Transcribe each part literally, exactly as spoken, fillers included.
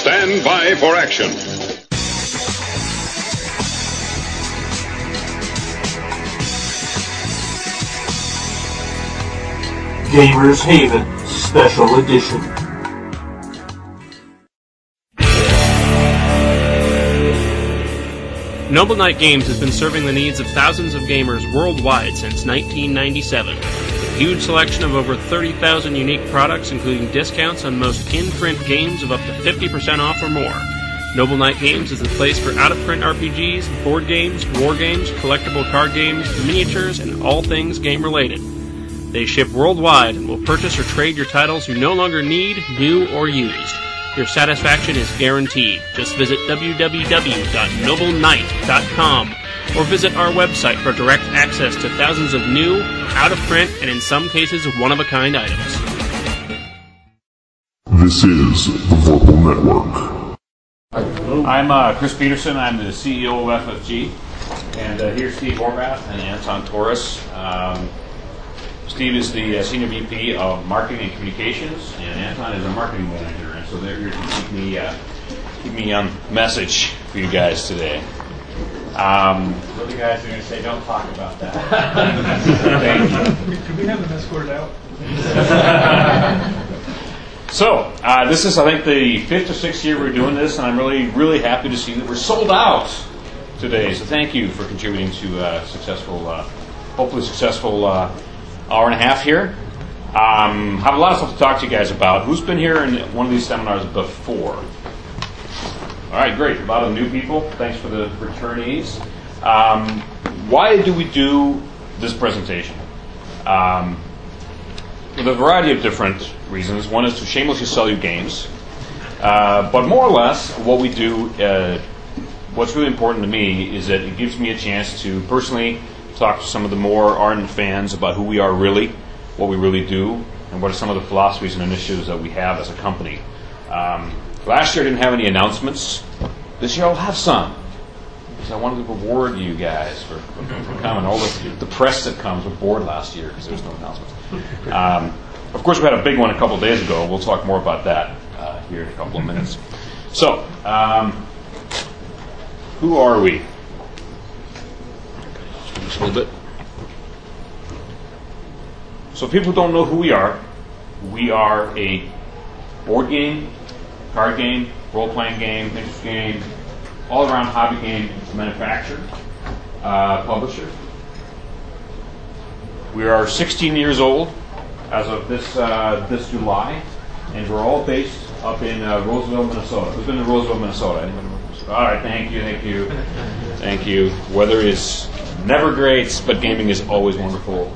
Stand by for action. Gamers Haven Special Edition. Noble Knight Games has been serving the needs of thousands of gamers worldwide since nineteen ninety-seven. With a huge selection of over thirty thousand unique products, including discounts on most in-print games of up to fifty percent off or more. Noble Knight Games is the place for out-of-print R P Gs, board games, war games, collectible card games, miniatures, and all things game-related. They ship worldwide and will purchase or trade your titles you no longer need, new, or used. Your satisfaction is guaranteed. Just visit w w w dot noble knight dot com or visit our website for direct access to thousands of new, out-of-print, and in some cases, one-of-a-kind items. This is the Vorpal Network. I'm uh, Chris Peterson. I'm the C E O of F F G. And uh, here's Steve Horvath and Anton Torres. Um, Steve is the uh, Senior V P of Marketing and Communications, and Anton is a Marketing Manager. And so they're here to keep me, uh, keep me on message for you guys today. Um, so the guys are going to say, don't talk about that. Thank you. Could we have them escorted out? So, uh, this is, I think, the fifth or sixth year we're doing this, and I'm really, really happy to see that we're sold out today. So thank you for contributing to a successful, uh, hopefully successful uh, hour and a half here. Um, have a lot of stuff to talk to you guys about. Who's been here in one of these seminars before? All right, great. A lot of new people. Thanks for the returnees. Um, why do we do this presentation? Um, with a variety of different reasons. One is to shamelessly sell you games. Uh, but more or less, what we do, uh, what's really important to me is that it gives me a chance to personally talk to some of the more ardent fans about who we are really, what we really do, and what are some of the philosophies and initiatives that we have as a company. Um, last year I didn't have any announcements. This year I'll have some. Because I wanted to reward you guys for, for, for coming. All the, the press that comes was bored last year because there was no announcements. Um, of course, we had a big one a couple of days ago. We'll talk more about that uh, here in a couple of minutes. So, um, who are we? Just a little bit. So people who don't know who we are, we are a board game, card game, role-playing game, interest game, all-around hobby game manufacturer, uh, publisher. We are sixteen years old as of this uh, this July, and we're all based up in uh, Roseville, Minnesota. Who's been to Roseville, Minnesota? Anyone? All right, thank you, thank you, thank you. Weather is never great, but gaming is always wonderful.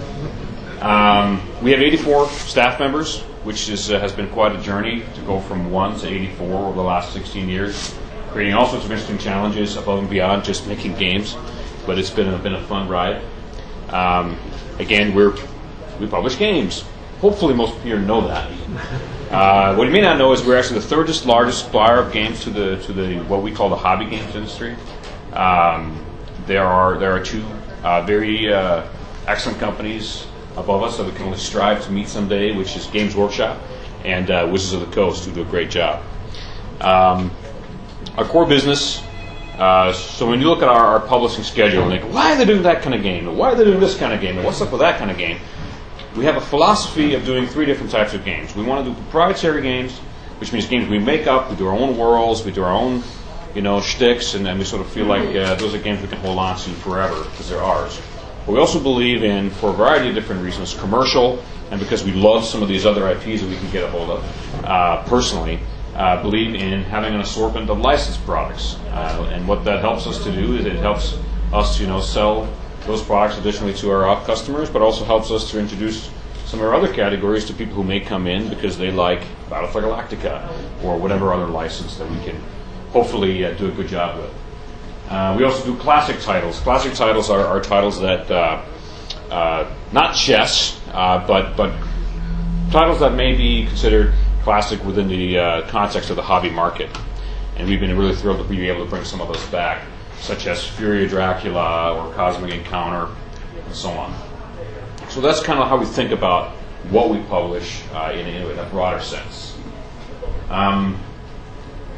Um, we have eighty-four staff members, which is, uh, has been quite a journey to go from one to eighty-four over the last sixteen years, creating all sorts of interesting challenges above and beyond just making games. But it's been a, been a fun ride. Um, again, we're we publish games. Hopefully, most of you know that. Uh, what you may not know is we're actually the third largest supplier of games to the to the what we call the hobby games industry. Um, there are there are two uh, very uh, excellent companies above us that we can only strive to meet someday, which is Games Workshop and uh, Wizards of the Coast, who do a great job. Um, our core business, uh, so when you look at our, our publishing schedule and think, why are they doing that kind of game? Why are they doing this kind of game? And what's up with that kind of game? We have a philosophy of doing three different types of games. We want to do proprietary games, which means games we make up, we do our own worlds, we do our own, you know, shticks, and then we sort of feel like uh, those are games we can hold on to forever because they're ours. But we also believe in, for a variety of different reasons, commercial, and because we love some of these other I Ps that we can get a hold of, uh, personally, uh, believe in having an assortment of licensed products. Uh, and what that helps us to do is it helps us to, you know, sell those products additionally to our customers, but also helps us to introduce some of our other categories to people who may come in because they like Battlestar Galactica or whatever other license that we can hopefully uh, do a good job with. Uh, we also do classic titles. Classic titles are, are titles that, uh, uh, not chess, uh, but but titles that may be considered classic within the uh, context of the hobby market. And we've been really thrilled to be able to bring some of those back, such as Fury of Dracula or Cosmic Encounter, and so on. So that's kind of how we think about what we publish uh, in, in a broader sense. Um,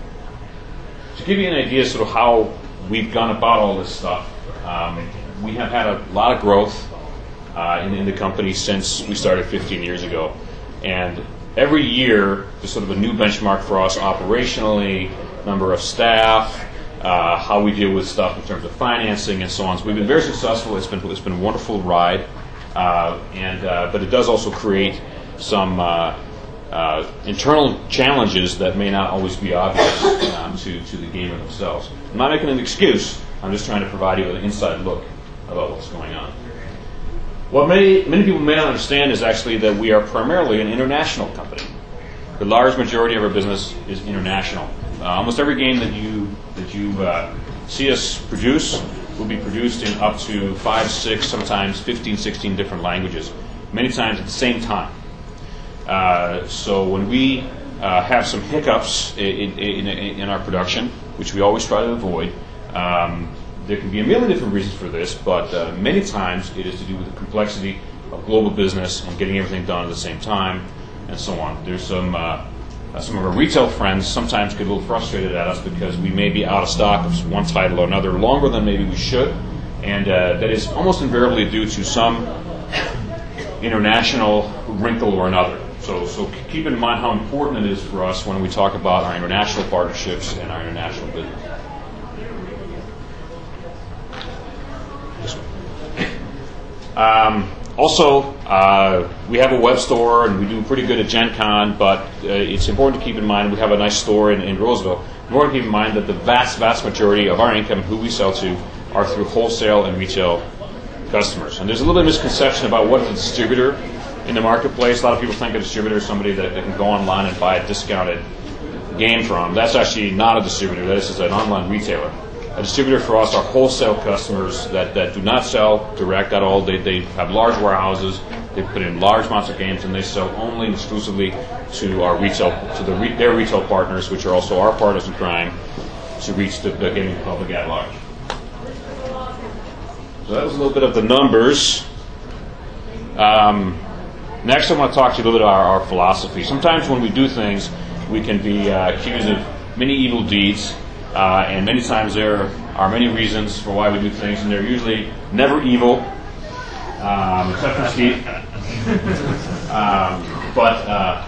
to give you an idea sort of how we've gone about all this stuff, um, we have had a lot of growth uh, in, in the company since we started fifteen years ago. And every year, there's sort of a new benchmark for us operationally, number of staff, uh, how we deal with stuff in terms of financing and so on. So we've been very successful. It's been, it's been a wonderful ride. Uh, and uh, but it does also create some uh, uh, internal challenges that may not always be obvious um, to, to the gamer themselves. I'm not making an excuse. I'm just trying to provide you with an inside look about what's going on. What many, many people may not understand is actually that we are primarily an international company. The large majority of our business is international. Uh, almost every game that you that you uh, see us produce will be produced in up to five, six, sometimes fifteen, sixteen different languages, many times at the same time. Uh, so when we uh, have some hiccups in, in, in, in our production, which we always try to avoid, um, there can be a million different reasons for this, but uh, many times it is to do with the complexity of global business and getting everything done at the same time, and so on. There's some uh, uh, some of our retail friends sometimes get a little frustrated at us because we may be out of stock of one title or another longer than maybe we should, and uh, that is almost invariably due to some international wrinkle or another. So, so keep in mind how important it is for us when we talk about our international partnerships and our international business. Um, also, uh, we have a web store and we do pretty good at Gen Con, but uh, it's important to keep in mind we have a nice store in, in Roseville. It's important to keep in mind that the vast, vast majority of our income, who we sell to, are through wholesale and retail customers. And there's a little bit of misconception about what is a distributor in the marketplace. A lot of people think a distributor is somebody that, that can go online and buy a discounted game from. That's actually not a distributor. That is an online retailer. A distributor for us are wholesale customers that, that do not sell direct at all. They, they have large warehouses. They put in large amounts of games, and they sell only and exclusively to our retail, to the re, their retail partners, which are also our partners in crime, to reach the, the gaming public at large. So that was a little bit of the numbers. Um, next, I want to talk to you a little bit about our, our philosophy. Sometimes when we do things, we can be uh, accused of many evil deeds. Uh, and many times there are many reasons for why we do things, and they're usually never evil, um, except for Steve. um, but uh,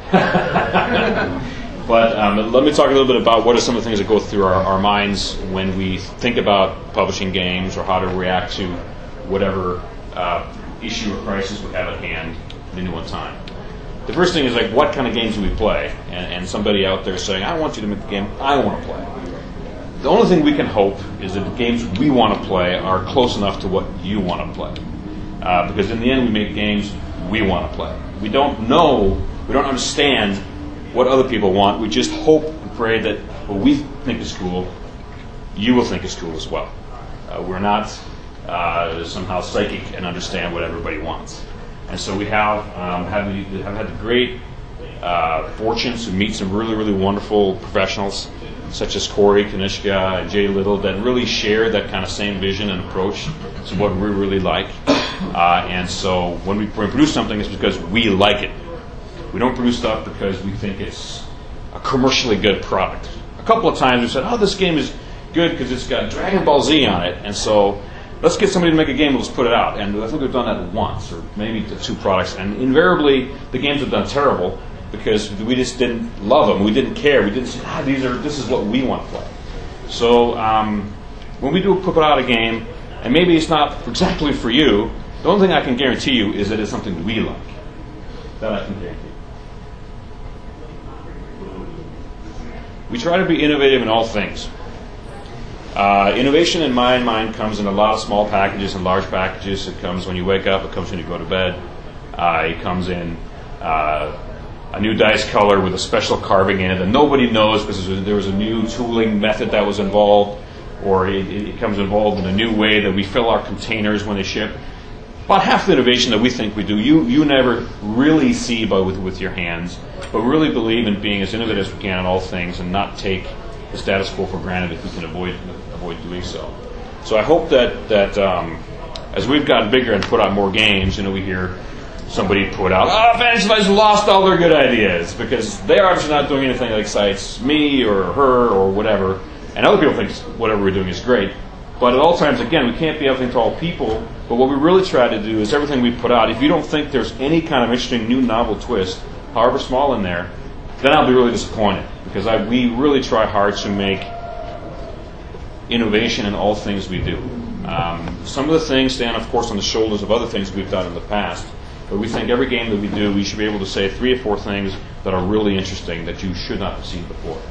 but um, let me talk a little bit about what are some of the things that go through our, our minds when we think about publishing games or how to react to whatever uh, issue or crisis we have at hand at any one time. The first thing is, like, what kind of games do we play? And, and somebody out there saying, I want you to make the game I want to play. The only thing we can hope is that the games we want to play are close enough to what you want to play. Uh, because in the end, we make games we want to play. We don't know, we don't understand what other people want. We just hope and pray that what we think is cool, you will think is cool as well. Uh, we're not uh, somehow psychic and understand what everybody wants. And so we have, um, have, have had the great uh, fortune to meet some really, really wonderful professionals, such as Corey Kanishka and Jay Little, that really share that kind of same vision and approach to what we really like. Uh, and so when we produce something, it's because we like it. We don't produce stuff because we think it's a commercially good product. A couple of times we said, oh, this game is good because it's got Dragon Ball Z on it, and so let's get somebody to make a game and let's put it out. And I think we've done that once, or maybe two products. And invariably, the games have done terrible because we just didn't love them. We didn't care. We didn't say, ah, these are, this is what we want to play. So um, when we do put out a game, and maybe it's not exactly for you, the only thing I can guarantee you is that it's something we like. That I can guarantee. We try to be innovative in all things. Uh, innovation in my mind comes in a lot of small packages and large packages. It comes when you wake up. It comes when you go to bed. Uh, it comes in uh, a new dice color with a special carving in it that nobody knows because there was a new tooling method that was involved, or it, it comes involved in a new way that we fill our containers when they ship. About half the innovation that we think we do, you you never really see by with, with your hands, but really believe in being as innovative as we can in all things and not take the status quo for granted if we can avoid avoid doing so. So I hope that that um, as we've gotten bigger and put out more games, you know, we hear somebody put out, oh, Fantasy Flight's lost all their good ideas because they are obviously not doing anything that excites me or her or whatever. And other people think whatever we're doing is great. But at all times, again, we can't be everything to all people. But what we really try to do is everything we put out, if you don't think there's any kind of interesting new novel twist, however small in there, then I'll be really disappointed. Because I, we really try hard to make innovation in all things we do. Um, some of the things stand, of course, on the shoulders of other things we've done in the past. But we think every game that we do, we should be able to say three or four things that are really interesting that you should not have seen before.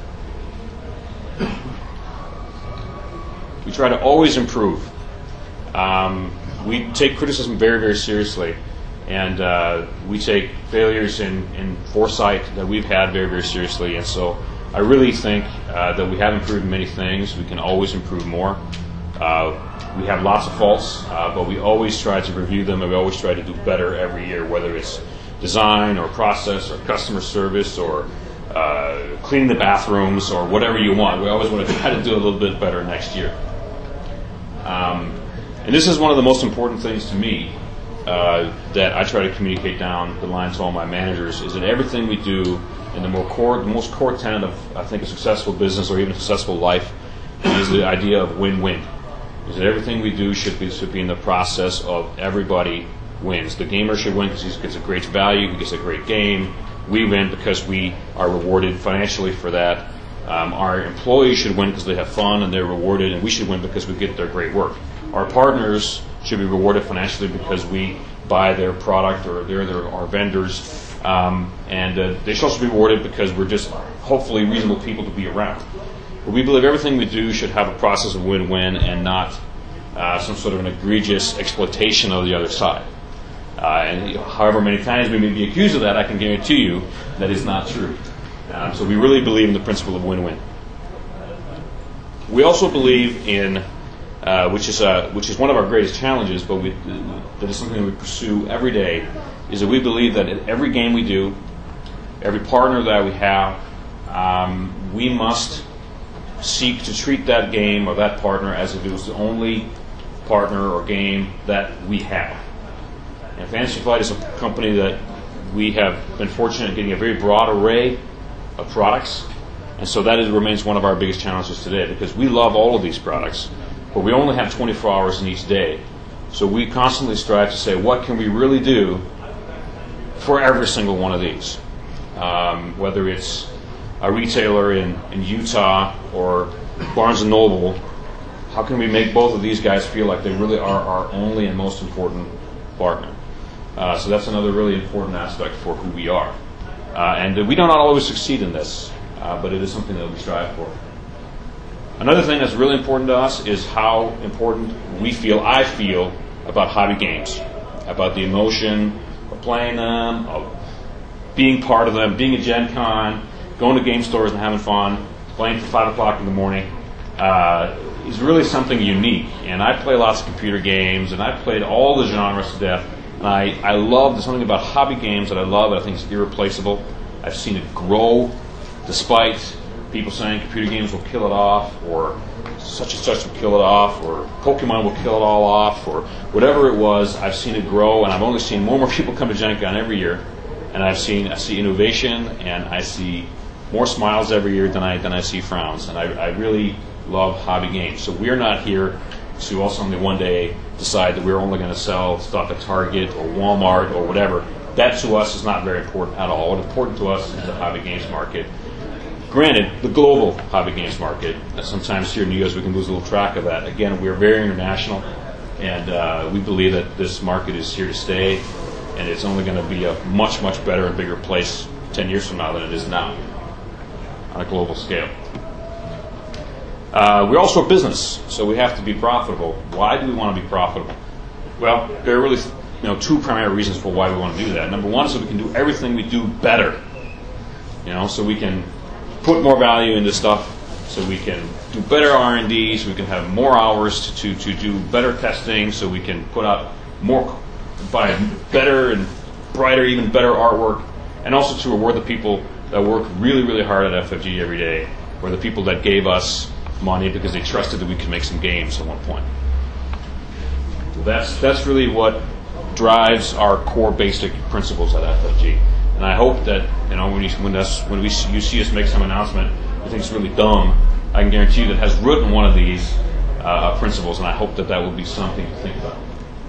We try to always improve. Um, we take criticism very, very seriously. And uh, we take failures in, in foresight that we've had very, very seriously. And so I really think uh, that we have improved many things. We can always improve more. Uh, we have lots of faults, uh, but we always try to review them, and we always try to do better every year, whether it's design or process or customer service or uh, cleaning the bathrooms or whatever you want. We always want to try to do a little bit better next year. Um, and this is one of the most important things to me uh, that I try to communicate down the line to all my managers, is that everything we do, and the more core, the most core tenet of, I think, a successful business or even a successful life, is the idea of win-win. Is that everything we do should be should be in the process of everybody wins. The gamer should win because he gets a great value, he gets a great game. We win because we are rewarded financially for that. Um, our employees should win because they have fun and they're rewarded, and we should win because we get their great work. Our partners should be rewarded financially because we buy their product or they're their, our vendors, um, and uh, they should also be rewarded because we're just hopefully reasonable people to be around. But we believe everything we do should have a process of win-win and not uh, some sort of an egregious exploitation of the other side. Uh, and you know, however many times we may be accused of that, I can guarantee you that is not true. Um, so we really believe in the principle of win-win. We also believe in, uh, which is uh, which is one of our greatest challenges, but we, that is something that we pursue every day, is that we believe that in every game we do, every partner that we have, um, we must seek to treat that game or that partner as if it was the only partner or game that we have. And Fantasy Flight is a company that we have been fortunate in getting a very broad array of products, and so that is, remains one of our biggest challenges today, because we love all of these products, but we only have twenty-four hours in each day. So we constantly strive to say, what can we really do for every single one of these? Um, whether it's a retailer in, in Utah or Barnes and Noble, how can we make both of these guys feel like they really are our only and most important partner? Uh, so that's another really important aspect for who we are. Uh, and we do not always succeed in this, uh, but it is something that we strive for. Another thing that's really important to us is how important we feel, I feel, about hobby games, about the emotion of playing them, of being part of them, being a Gen Con, going to game stores and having fun, playing till five o'clock in the morning, uh, is really something unique. And I play lots of computer games, and I've played all the genres to death. And I, I love, there's something about hobby games that I love, that I think is irreplaceable. I've seen it grow despite people saying computer games will kill it off, or such and such will kill it off, or Pokemon will kill it all off, or whatever it was. I've seen it grow, and I've only seen more and more people come to Gen Con every year. And I've seen, I see innovation, and I see more smiles every year than I than I see frowns, and I, I really love hobby games. So we're not here to also one day decide that we're only going to sell stuff at Target or Walmart or whatever. That to us is not very important at all. What's important to us is the hobby games market. Granted, the global hobby games market. Sometimes here in the U S we can lose a little track of that. Again, we're very international, and uh, we believe that this market is here to stay, and it's only going to be a much, much better and bigger place ten years from now than it is now on a global scale. Uh, we're also a business, so we have to be profitable. Why do we want to be profitable? Well, there are really you know, two primary reasons for why we want to do that. Number one is so we can do everything we do better. You know, so we can put more value into stuff, so we can do better R and D, so we can have more hours to, to, to do better testing, so we can put out more, buy better and brighter, even better artwork, and also to reward the people that work really, really hard at F F G every day, or the people that gave us money because they trusted that we could make some games at one point. So that's that's really what drives our core basic principles at F F G. And I hope that you know when you when us when we you see us make some announcement, you think it's really dumb, I can guarantee you that has written one of these uh, principles, and I hope that that will be something to think about.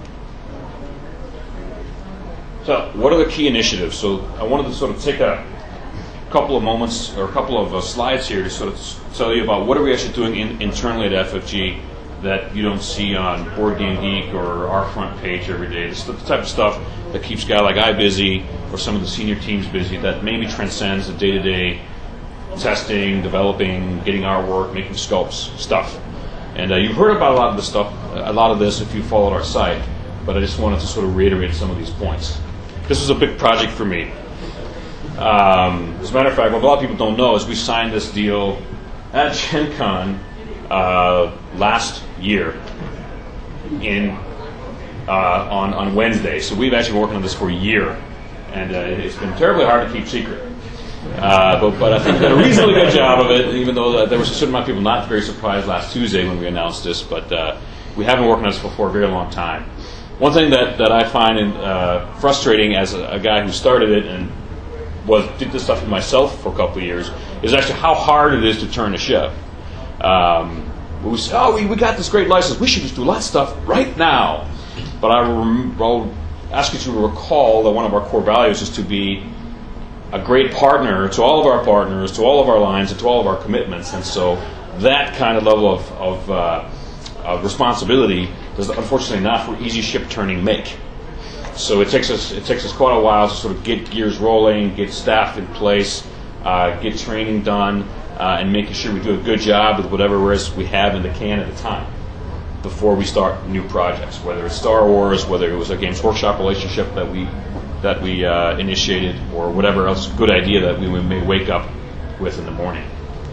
So, what are the key initiatives? So, I wanted to sort of take a couple of moments or a couple of uh, slides here to sort of tell you about what are we actually doing in, internally at F F G that you don't see on Board Game Geek or our front page every day. This is the type of stuff that keeps a guy like I busy or some of the senior teams busy that maybe transcends the day-to-day testing, developing, getting artwork, making sculpts, stuff. And uh, you've heard about a lot of this stuff, a lot of this if you followed our site, but I just wanted to sort of reiterate some of these points. This was a big project for me. Um, as a matter of fact, what a lot of people don't know is we signed this deal at Gen Con uh, last year in uh, on, on Wednesday. So we've actually been working on this for a year, and uh, it's been terribly hard to keep secret. Uh, but, but I think we did a reasonably good job of it, even though uh, there was a certain amount of people not very surprised last Tuesday when we announced this, but uh, we have been working on this for a very long time. One thing that, that I find in, uh, frustrating as a, a guy who started it and was did this stuff myself for a couple of years is actually how hard it is to turn a ship. Um, we say, oh, we, we got this great license. We should just do lots of stuff right now. But I rem- I'll ask you to recall that one of our core values is to be a great partner to all of our partners, to all of our lines, and to all of our commitments. And so that kind of level of, of, uh, of responsibility does unfortunately not for easy ship turning make. So it takes us it takes us quite a while to sort of get gears rolling, get staff in place, uh, get training done, uh, and making sure we do a good job with whatever risk we have in the can at the time before we start new projects. Whether it's Star Wars, whether it was a Games Workshop relationship that we that we uh, initiated, or whatever else good idea that we may wake up with in the morning.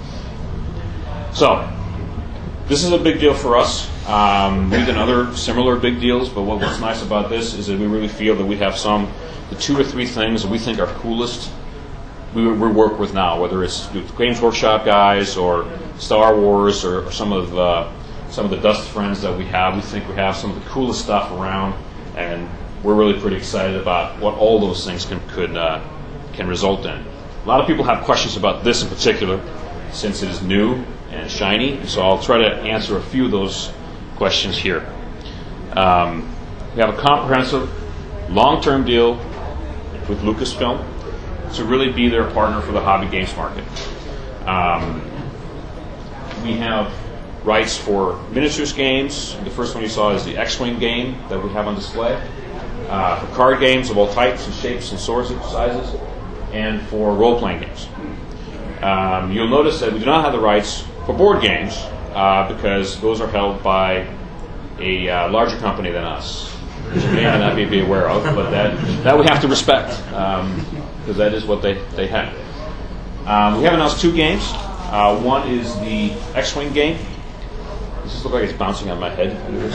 So this is a big deal for us. Um, we've done other similar big deals, but what, what's nice about this is that we really feel that we have some, the two or three things that we think are coolest we, we work with now, whether it's the Games Workshop guys or Star Wars or, or some of uh, some of the Dust friends that we have. We think we have some of the coolest stuff around, and we're really pretty excited about what all those things can could uh, can result in. A lot of people have questions about this in particular, since it is new and shiny, so I'll try to answer a few of those questions here. Um, we have a comprehensive, long-term deal with Lucasfilm to really be their partner for the hobby games market. Um, we have rights for miniatures games. The first one you saw is the X-Wing game that we have on display. Uh, for card games of all types and shapes and sorts of sizes, and for role-playing games. Um, you'll notice that we do not have the rights for board games uh, because those are held by a uh, larger company than us, which you may not be, be aware of, but that that we have to respect because um, that is what they, they have. Um, we have announced two games. Uh, one is the X-Wing game. Does this look like it's bouncing on my head?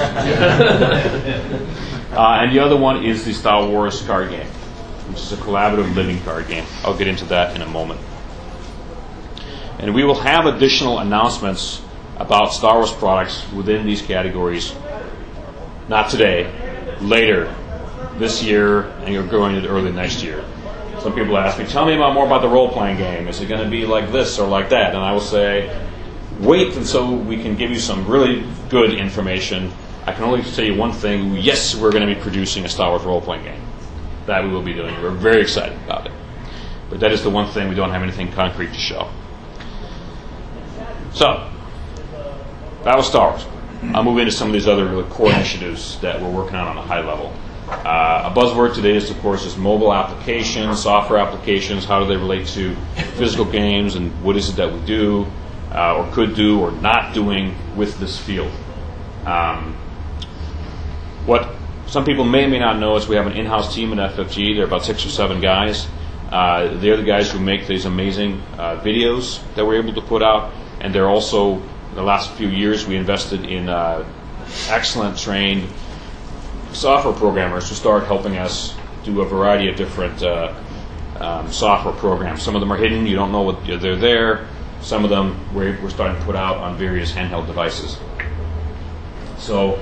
uh, and the other one is the Star Wars card game, which is a collaborative living card game. I'll get into that in a moment. And we will have additional announcements about Star Wars products within these categories, not today, later this year, and you're going into early next year. Some people ask me, tell me about more about the role-playing game. Is it going to be like this or like that? And I will say, wait until we can give you some really good information. I can only tell you one thing. Yes, we're going to be producing a Star Wars role-playing game. That we will be doing. We're very excited about it. But that is the one thing we don't have anything concrete to show. So, that was Star Wars. I'll move into some of these other really core initiatives that we're working on on a high level. Uh, a buzzword today is, of course, is mobile applications, software applications. How do they relate to physical games, and what is it that we do uh, or could do or not doing with this field? Um, what some people may or may not know is we have an in-house team at F F G. There are about six or seven guys. Uh, they're the guys who make these amazing uh, videos that we're able to put out, and they're also, in the last few years, we invested in uh, excellent trained software programmers who start helping us do a variety of different uh, um, software programs. Some of them are hidden, you don't know what they're there. Some of them we're, we're starting to put out on various handheld devices. So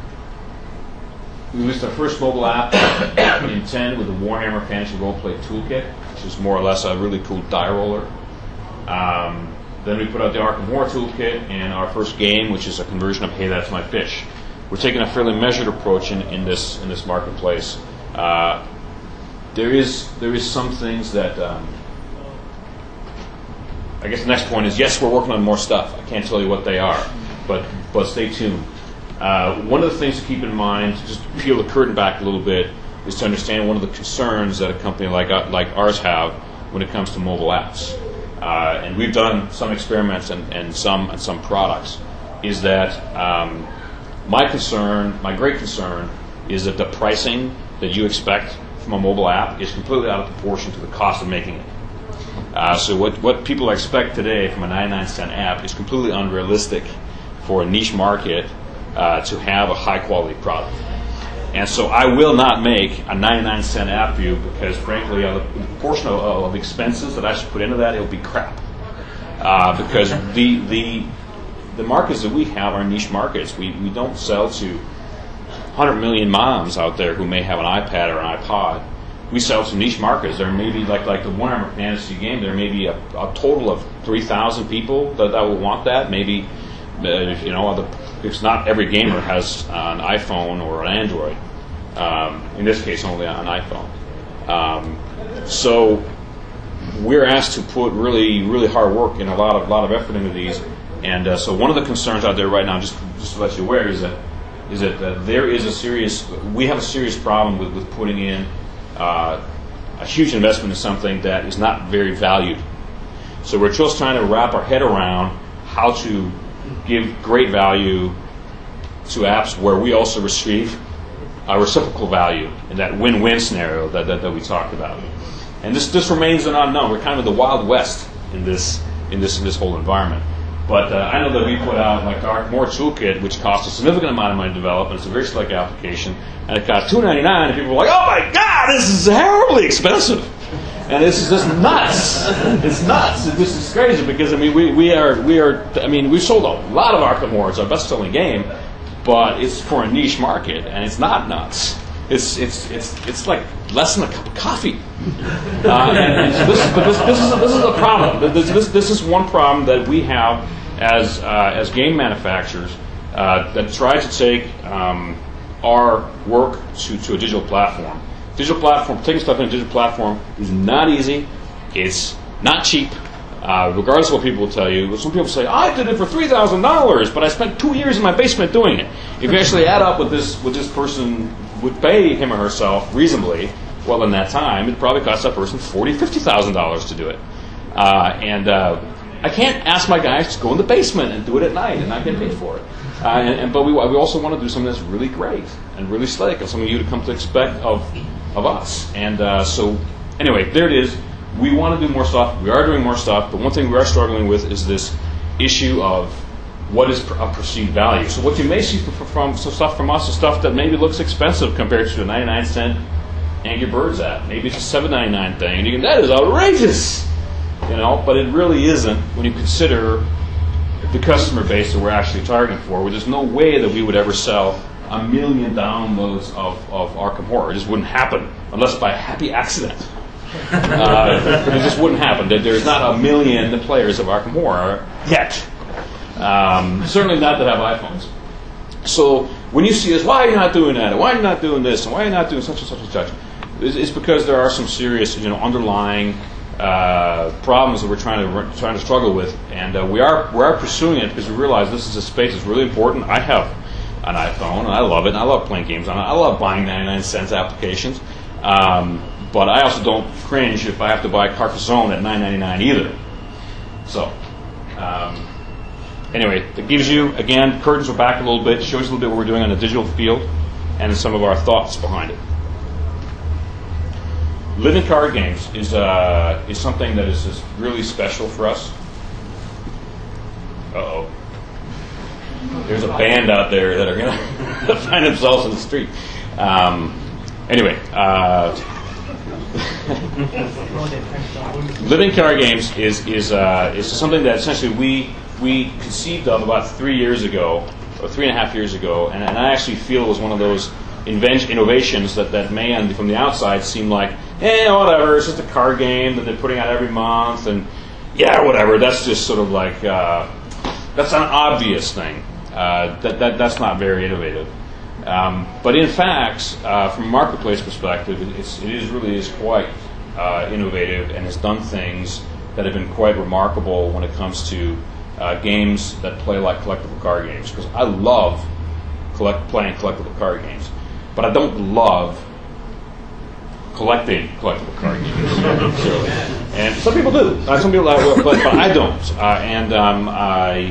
we released our first mobile app in ten with the Warhammer Fantasy Roleplay Toolkit, which is more or less a really cool die roller. Um, Then we put out the Arkham Horror Toolkit and our first game, which is a conversion of Hey, That's My Fish. We're taking a fairly measured approach in, in this in this marketplace. Uh, there is there is some things that um, I guess the next point is, yes, we're working on more stuff. I can't tell you what they are, but but stay tuned. Uh, one of the things to keep in mind, just to peel the curtain back a little bit, is to understand one of the concerns that a company like like ours have when it comes to mobile apps. Uh, and we've done some experiments and, and some and some products. Is that um, my concern, my great concern, is that the pricing that you expect from a mobile app is completely out of proportion to the cost of making it. Uh, so what, what people expect today from a ninety-nine cent app is completely unrealistic for a niche market uh, to have a high-quality product. And so I will not make a ninety-nine cent app for you because, frankly, uh, the proportion of, of expenses that I should put into that, it'll be crap. Uh, because the the the markets that we have are niche markets. We we don't sell to one hundred million moms out there who may have an iPad or an iPod. We sell to niche markets. There may be, like like the Warhammer Fantasy game, there may be a, a total of three thousand people that, that will want that. Maybe, uh, you know, the, because not every gamer has an iPhone or an Android. Um, in this case, only on an iPhone. Um, so we're asked to put really, really hard work and a lot of lot of effort into these. And uh, so one of the concerns out there right now, just just to let you aware, is that is that uh, there is a serious, we have a serious problem with, with putting in uh, a huge investment in something that is not very valued. So we're just trying to wrap our head around how to give great value to apps where we also receive a reciprocal value in that win-win scenario that, that, that we talked about. And this this remains an unknown. We're kind of the Wild West in this in this in this whole environment. But uh, I know that we put out like the Arkham Horror Toolkit, which costs a significant amount of money to develop, and it's a very slick application, and it costs two ninety-nine, and people are like, "Oh my God, this is horribly expensive!" And this is just nuts. It's nuts. This is crazy because I mean we, we are we are I mean we've sold a lot of Arkham Horror. It's our best-selling game, but it's for a niche market, and it's not nuts. It's it's it's it's like less than a cup of coffee. Uh, and, and so this, but this, this is a, this is a problem. This, this this is one problem that we have as uh, as game manufacturers uh, that try to take um, our work to, to a digital platform. Digital platform, taking stuff in a digital platform is not easy. It's not cheap. Uh, regardless of what people will tell you, some people say, "I did it for three thousand dollars, but I spent two years in my basement doing it." If you actually add up what this what this person would pay him or herself reasonably, well, in that time, it probably costs that person forty thousand dollars, fifty thousand dollars to do it. Uh, and uh, I can't ask my guys to go in the basement and do it at night and not get paid for it. Uh, and, and but we we also want to do something that's really great and really slick and something you to come to expect of of us. And uh, so, anyway, there it is. We want to do more stuff. We are doing more stuff, but one thing we are struggling with is this issue of what is a perceived value. So what you may see from, from some stuff from us is stuff that maybe looks expensive compared to a ninety-nine cent Angry Birds app. Maybe it's a seven ninety-nine thing, and you can, that is outrageous, you know. But it really isn't when you consider the customer base that we're actually targeting for. Where there's no way that we would ever sell a million downloads of, of Arkham Horror. It just wouldn't happen unless by happy accident. uh, it just wouldn't happen. There's not a million players of Arkham Horror yet. Um, certainly not that have iPhones. So when you see us, why are you not doing that? Why are you not doing this? And why are you not doing such and such and such? It's, it's because there are some serious, you know, underlying uh, problems that we're trying to trying to struggle with, and uh, we are we are pursuing it because we realize this is a space that's really important. I have an iPhone, and I love it, and I love playing games on it. I love buying ninety-nine cents applications. Um, But I also don't cringe if I have to buy Carcassonne at nine ninety-nine either. So, um, anyway, it gives you, again, curtains are back a little bit, shows you a little bit what we're doing on the digital field, and some of our thoughts behind it. Living Card Games is uh, is something that is, is really special for us. Uh-oh. There's a band out there that are going to find themselves in the street. Um, anyway, uh... Living Card Games is is uh, is something that essentially we we conceived of about three years ago, or three and a half years ago, and, and I actually feel it was one of those invent- innovations that, that may, on, from the outside, seem like, eh, whatever, it's just a card game that they're putting out every month, and yeah, whatever. That's just sort of like uh, that's an obvious thing. Uh, that, that that's not very innovative. Um, but in fact, uh, from a marketplace perspective, it, it's, it is really is quite uh, innovative and has done things that have been quite remarkable when it comes to uh, games that play like collectible card games. Because I love collect, playing collectible card games, but I don't love collecting collectible card games. So, and some people do. Uh, some people, uh, but, but I don't. Uh, and um, I.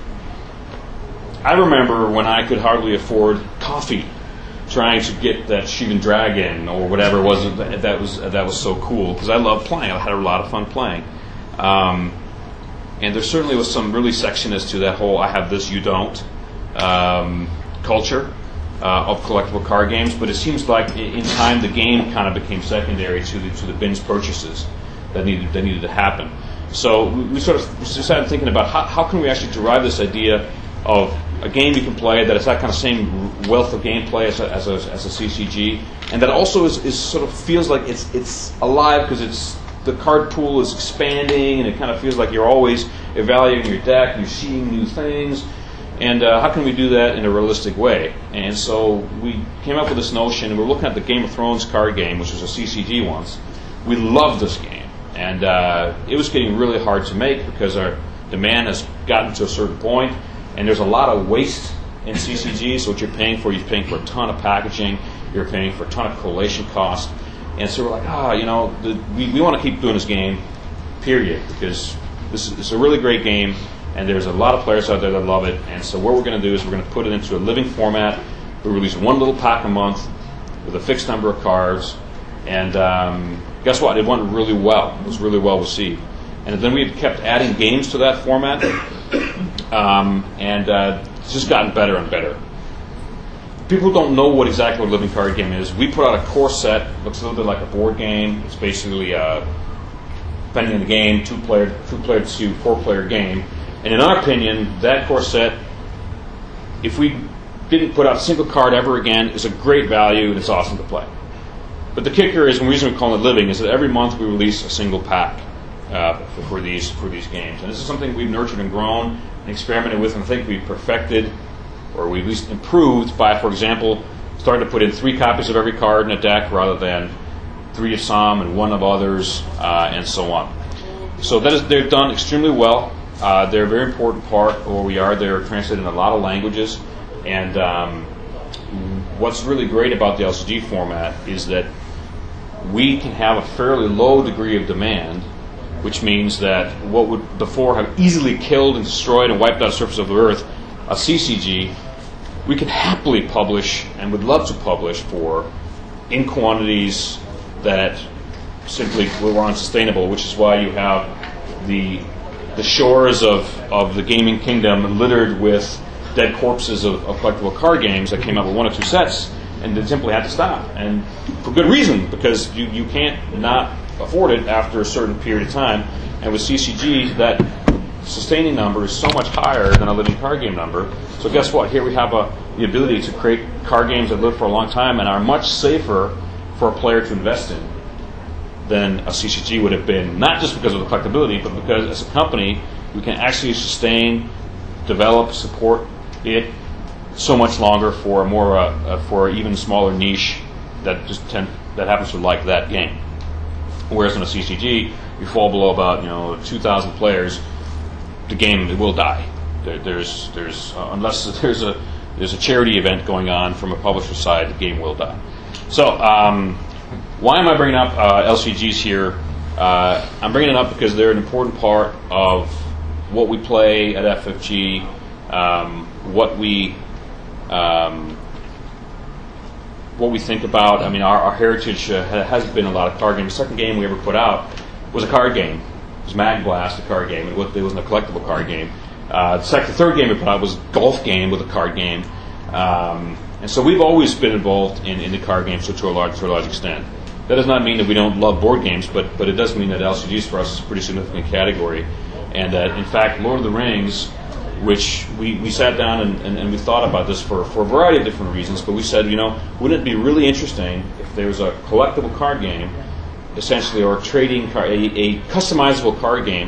I remember when I could hardly afford coffee, trying to get that Shivan Dragon or whatever it was that, that was that was so cool because I loved playing. I had a lot of fun playing, um, and there certainly was some really sectionist to that whole "I have this, you don't" um, culture uh, of collectible card games. But it seems like in time the game kind of became secondary to the to the binge purchases that needed that needed to happen. So we, we sort of started thinking about how, how can we actually derive this idea of a game you can play that has that kind of same wealth of gameplay as a, as a, as a C C G, and that also is, is sort of feels like it's it's alive because it's the card pool is expanding, and it kind of feels like you're always evaluating your deck, and you're seeing new things, and uh, how can we do that in a realistic way? And so we came up with this notion, and we're looking at the Game of Thrones card game, which was a C C G once. We loved this game, and uh, it was getting really hard to make because our demand has gotten to a certain point. And there's a lot of waste in C C G, so what you're paying for, you're paying for a ton of packaging, you're paying for a ton of collation cost. And so we're like, ah, you know, the, we, we want to keep doing this game, period, because this is, this is a really great game, and there's a lot of players out there that love it. And so what we're going to do is we're going to put it into a living format. We release one little pack a month with a fixed number of cards, and um, guess what? It went really well. It was really well received. And then we've kept adding games to that format. Um, and uh, it's just gotten better and better. People don't know what exactly what a living card game is. We put out a core set. Looks a little bit like a board game. It's basically, uh, depending on the game, two-player, two-player to four-player game. And in our opinion, that core set, if we didn't put out a single card ever again, is a great value and it's awesome to play. But the kicker is, and the reason we call it living, is that every month we release a single pack uh, for, for these for these games. And this is something we've nurtured and grown and experimented with, and I think we've perfected, or we at least improved by, for example, starting to put in three copies of every card in a deck rather than three of some and one of others, uh, and so on. So that is, they've done extremely well. Uh, they're a very important part of where we are. They're translated in a lot of languages, and um, what's really great about the L C G format is that we can have a fairly low degree of demand, which means that what would before have easily killed and destroyed and wiped out the surface of the earth, a C C G, we can happily publish and would love to publish for in quantities that simply were unsustainable, which is why you have the the shores of, of the gaming kingdom littered with dead corpses of, of collectible card games that came out with one or two sets, and they simply had to stop. And for good reason, because you, you can't not afford it after a certain period of time. And with C C G, that sustaining number is so much higher than a living card game number. So guess what? Here we have a, the ability to create card games that live for a long time and are much safer for a player to invest in than a C C G would have been, not just because of the collectability, but because as a company, we can actually sustain, develop, support it so much longer for a more uh, uh, for an even smaller niche that just tend, that happens to like that game. Whereas in a C C G, you fall below about you know two thousand players, the game will die. There, there's there's uh, unless there's a there's a charity event going on from a publisher's side, the game will die. So. Um, Why am I bringing up uh, L C Gs here? Uh, I'm bringing it up because they're an important part of what we play at F F G, um, what we um, what we think about. I mean, our, our heritage uh, has been a lot of card games. The second game we ever put out was a card game. It was Mag Blast, a card game. It wasn't a collectible card game. Uh, the, second, the third game we put out was a golf game with a card game. Um, and so we've always been involved in, in the card games to, to a large to a large extent. That does not mean that we don't love board games, but but it does mean that L C Gs for us is a pretty significant category. And that, in fact, Lord of the Rings, which we, we sat down and, and, and we thought about this for, for a variety of different reasons, but we said, you know, wouldn't it be really interesting if there was a collectible card game, essentially, or a trading card, a, a customizable card game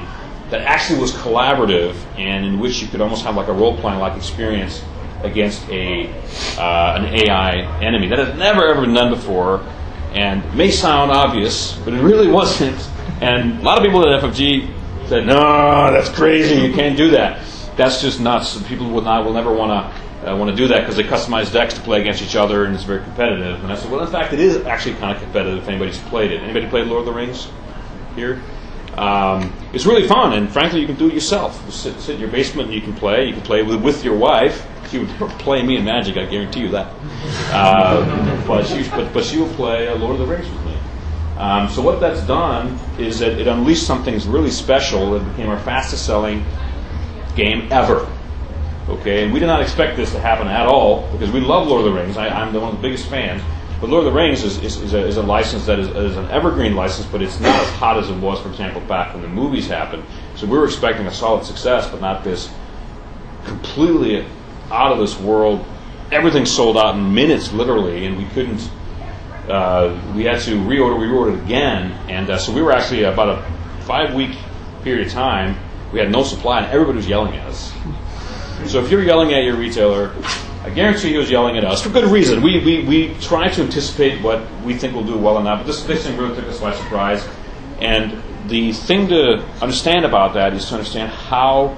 that actually was collaborative and in which you could almost have like a role-playing like experience against a uh, an A I enemy. That has never ever been done before, and it may sound obvious, but it really wasn't. And a lot of people at F F G said, "No, that's crazy. You can't do that. That's just nuts. People will not will never want to uh, want to do that because they customize decks to play against each other, and it's very competitive." And I said, "Well, in fact, it is actually kind of competitive. If anybody's played it, anybody played Lord of the Rings here?" Um, it's really fun, and frankly, you can do it yourself. You sit, sit in your basement and you can play. You can play with, with your wife. She would play me in Magic, I guarantee you that. Uh, but, she, but, but she will play uh, Lord of the Rings with me. Um, so what that's done is that it unleashed something really special. It became our fastest-selling game ever. Okay, and we did not expect this to happen at all because we love Lord of the Rings. I, I'm the, one of the biggest fans. But Lord of the Rings is, is, is, a, is a license that is, is an evergreen license, but it's not as hot as it was, for example, back when the movies happened. So we were expecting a solid success, but not this completely out of this world. Everything sold out in minutes, literally, and we couldn't. Uh, we had to reorder, we reordered again, and uh, so we were actually about a five-week period of time. We had no supply, and everybody was yelling at us. So if you're yelling at your retailer, I guarantee he was yelling at us for good reason. We we we try to anticipate what we think we'll do well enough, but this this thing really took us by surprise. And the thing to understand about that is to understand how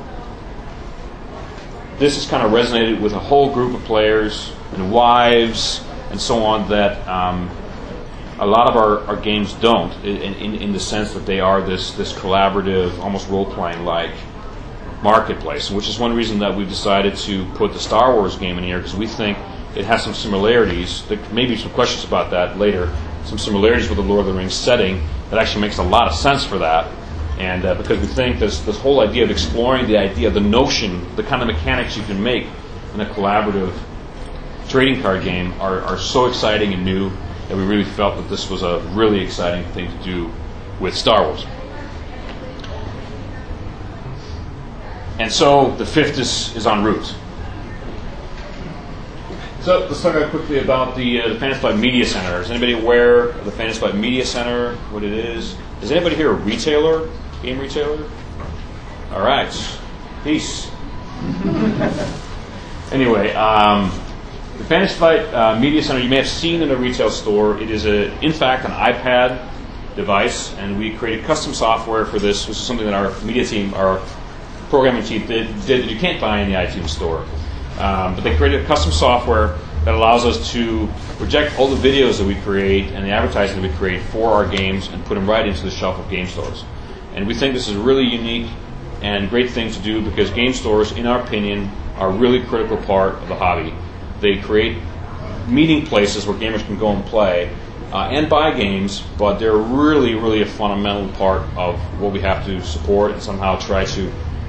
this has kind of resonated with a whole group of players and wives and so on that um, a lot of our, our games don't, in, in, in the sense that they are this this collaborative, almost role-playing like marketplace, which is one reason that we've decided to put the Star Wars game in here, because we think it has some similarities. There may be some questions about that later, some similarities with the Lord of the Rings setting that actually makes a lot of sense for that. And uh, because we think this this whole idea of exploring the idea, the notion, the kind of mechanics you can make in a collaborative trading card game are, are so exciting and new that we really felt that this was a really exciting thing to do with Star Wars. And so the fifth is, is en route. So let's talk quickly about the, uh, the Fantasy Flight Media Center. Is anybody aware of the Fantasy Flight Media Center, what it is? Is anybody here a retailer, game retailer? All right. Peace. Anyway, um, the Fantasy Flight uh, Media Center you may have seen in a retail store. It is, a, in fact, an iPad device, and we created custom software for this, which is something that our media team, our programming team did, did that you can't buy in the iTunes store. Um, but they created custom software that allows us to project all the videos that we create and the advertising that we create for our games and put them right into the shelf of game stores. And we think this is a really unique and great thing to do because game stores, in our opinion, are a really critical part of the hobby. They create meeting places where gamers can go and play uh, and buy games, but they're really, really a fundamental part of what we have to support and somehow try to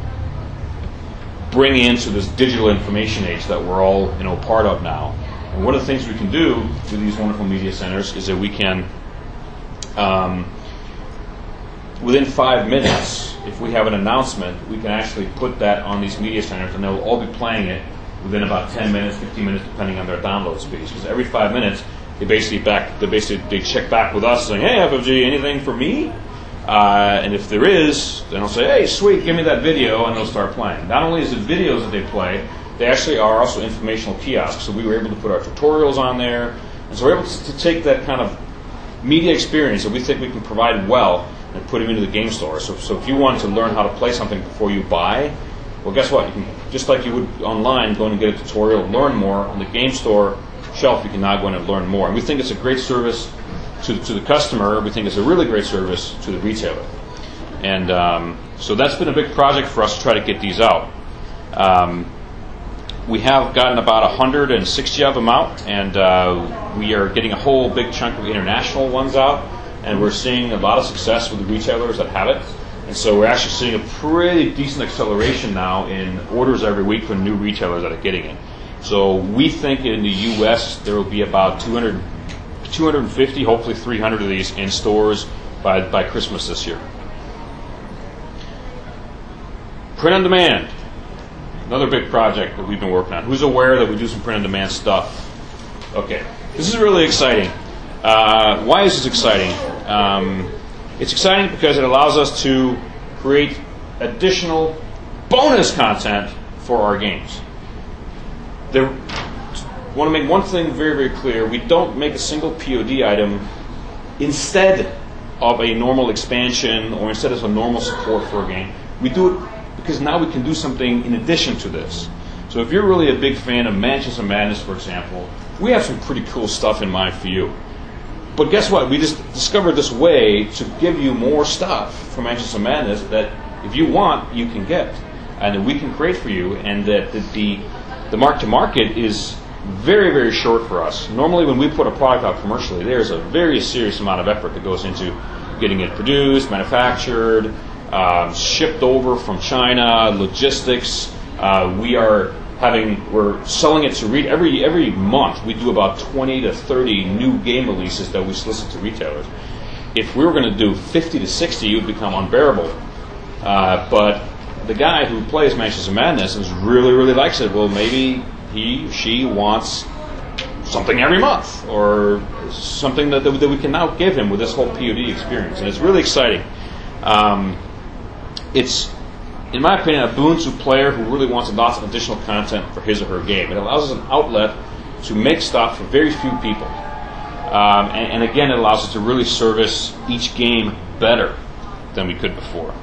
bring into this digital information age that we're all, you know, part of now. And one of the things we can do with these wonderful media centers is that we can, um, within five minutes, if we have an announcement, we can actually put that on these media centers, and they'll all be playing it within about ten minutes, fifteen minutes, depending on their download speeds. Because every five minutes, they basically back, they basically they check back with us, saying, "Hey, F F G, anything for me?" Uh, and if there is, then they'll say, "Hey, sweet, give me that video," and they'll start playing. Not only is it videos that they play, they actually are also informational kiosks. So we were able to put our tutorials on there, and so we're able to, to take that kind of media experience that we think we can provide well and put them into the game store. So, so if you want to learn how to play something before you buy, well, guess what? You can, just like you would online, go and get a tutorial, learn more. On the game store shelf, you can now go in and learn more. And we think it's a great service to, to the customer. We think it's a really great service to the retailer. And um, so that's been a big project for us to try to get these out. Um, we have gotten about one hundred sixty of them out, and uh, we are getting a whole big chunk of international ones out, and we're seeing a lot of success with the retailers that have it. And so we're actually seeing a pretty decent acceleration now in orders every week from new retailers that are getting it. So we think in the U S there will be about two hundred, two hundred fifty, hopefully three hundred of these in stores by, by Christmas this year. Print on demand. Another big project that we've been working on. Who's aware that we do some print on demand stuff? Okay. This is really exciting. Uh, why is this exciting? Um, it's exciting because it allows us to create additional bonus content for our games. There, want to make one thing very, very clear. We don't make a single P O D item instead of a normal expansion or instead of a normal support for a game. We do it because now we can do something in addition to this. So if you're really a big fan of Mansions of Madness, for example, we have some pretty cool stuff in mind for you. But guess what? We just discovered this way to give you more stuff for Mansions of Madness that if you want, you can get. And that we can create for you, and that the, the, the mark-to-market is very, very short for us. Normally when we put a product out commercially, there's a very serious amount of effort that goes into getting it produced, manufactured, um, shipped over from China, logistics. Uh, we are having, we're selling it to re- every every month. We do about twenty to thirty new game releases that we solicit to retailers. If we were going to do fifty to sixty, it would become unbearable. Uh, but the guy who plays Mansions of Madness is really, really likes it. Well, maybe he, she wants something every month, or something that, that we can now give him with this whole P O D experience, and it's really exciting. Um, it's, in my opinion, a boon to a player who really wants lots of additional content for his or her game. It allows us an outlet to make stuff for very few people, um, and, and again, it allows us to really service each game better than we could before.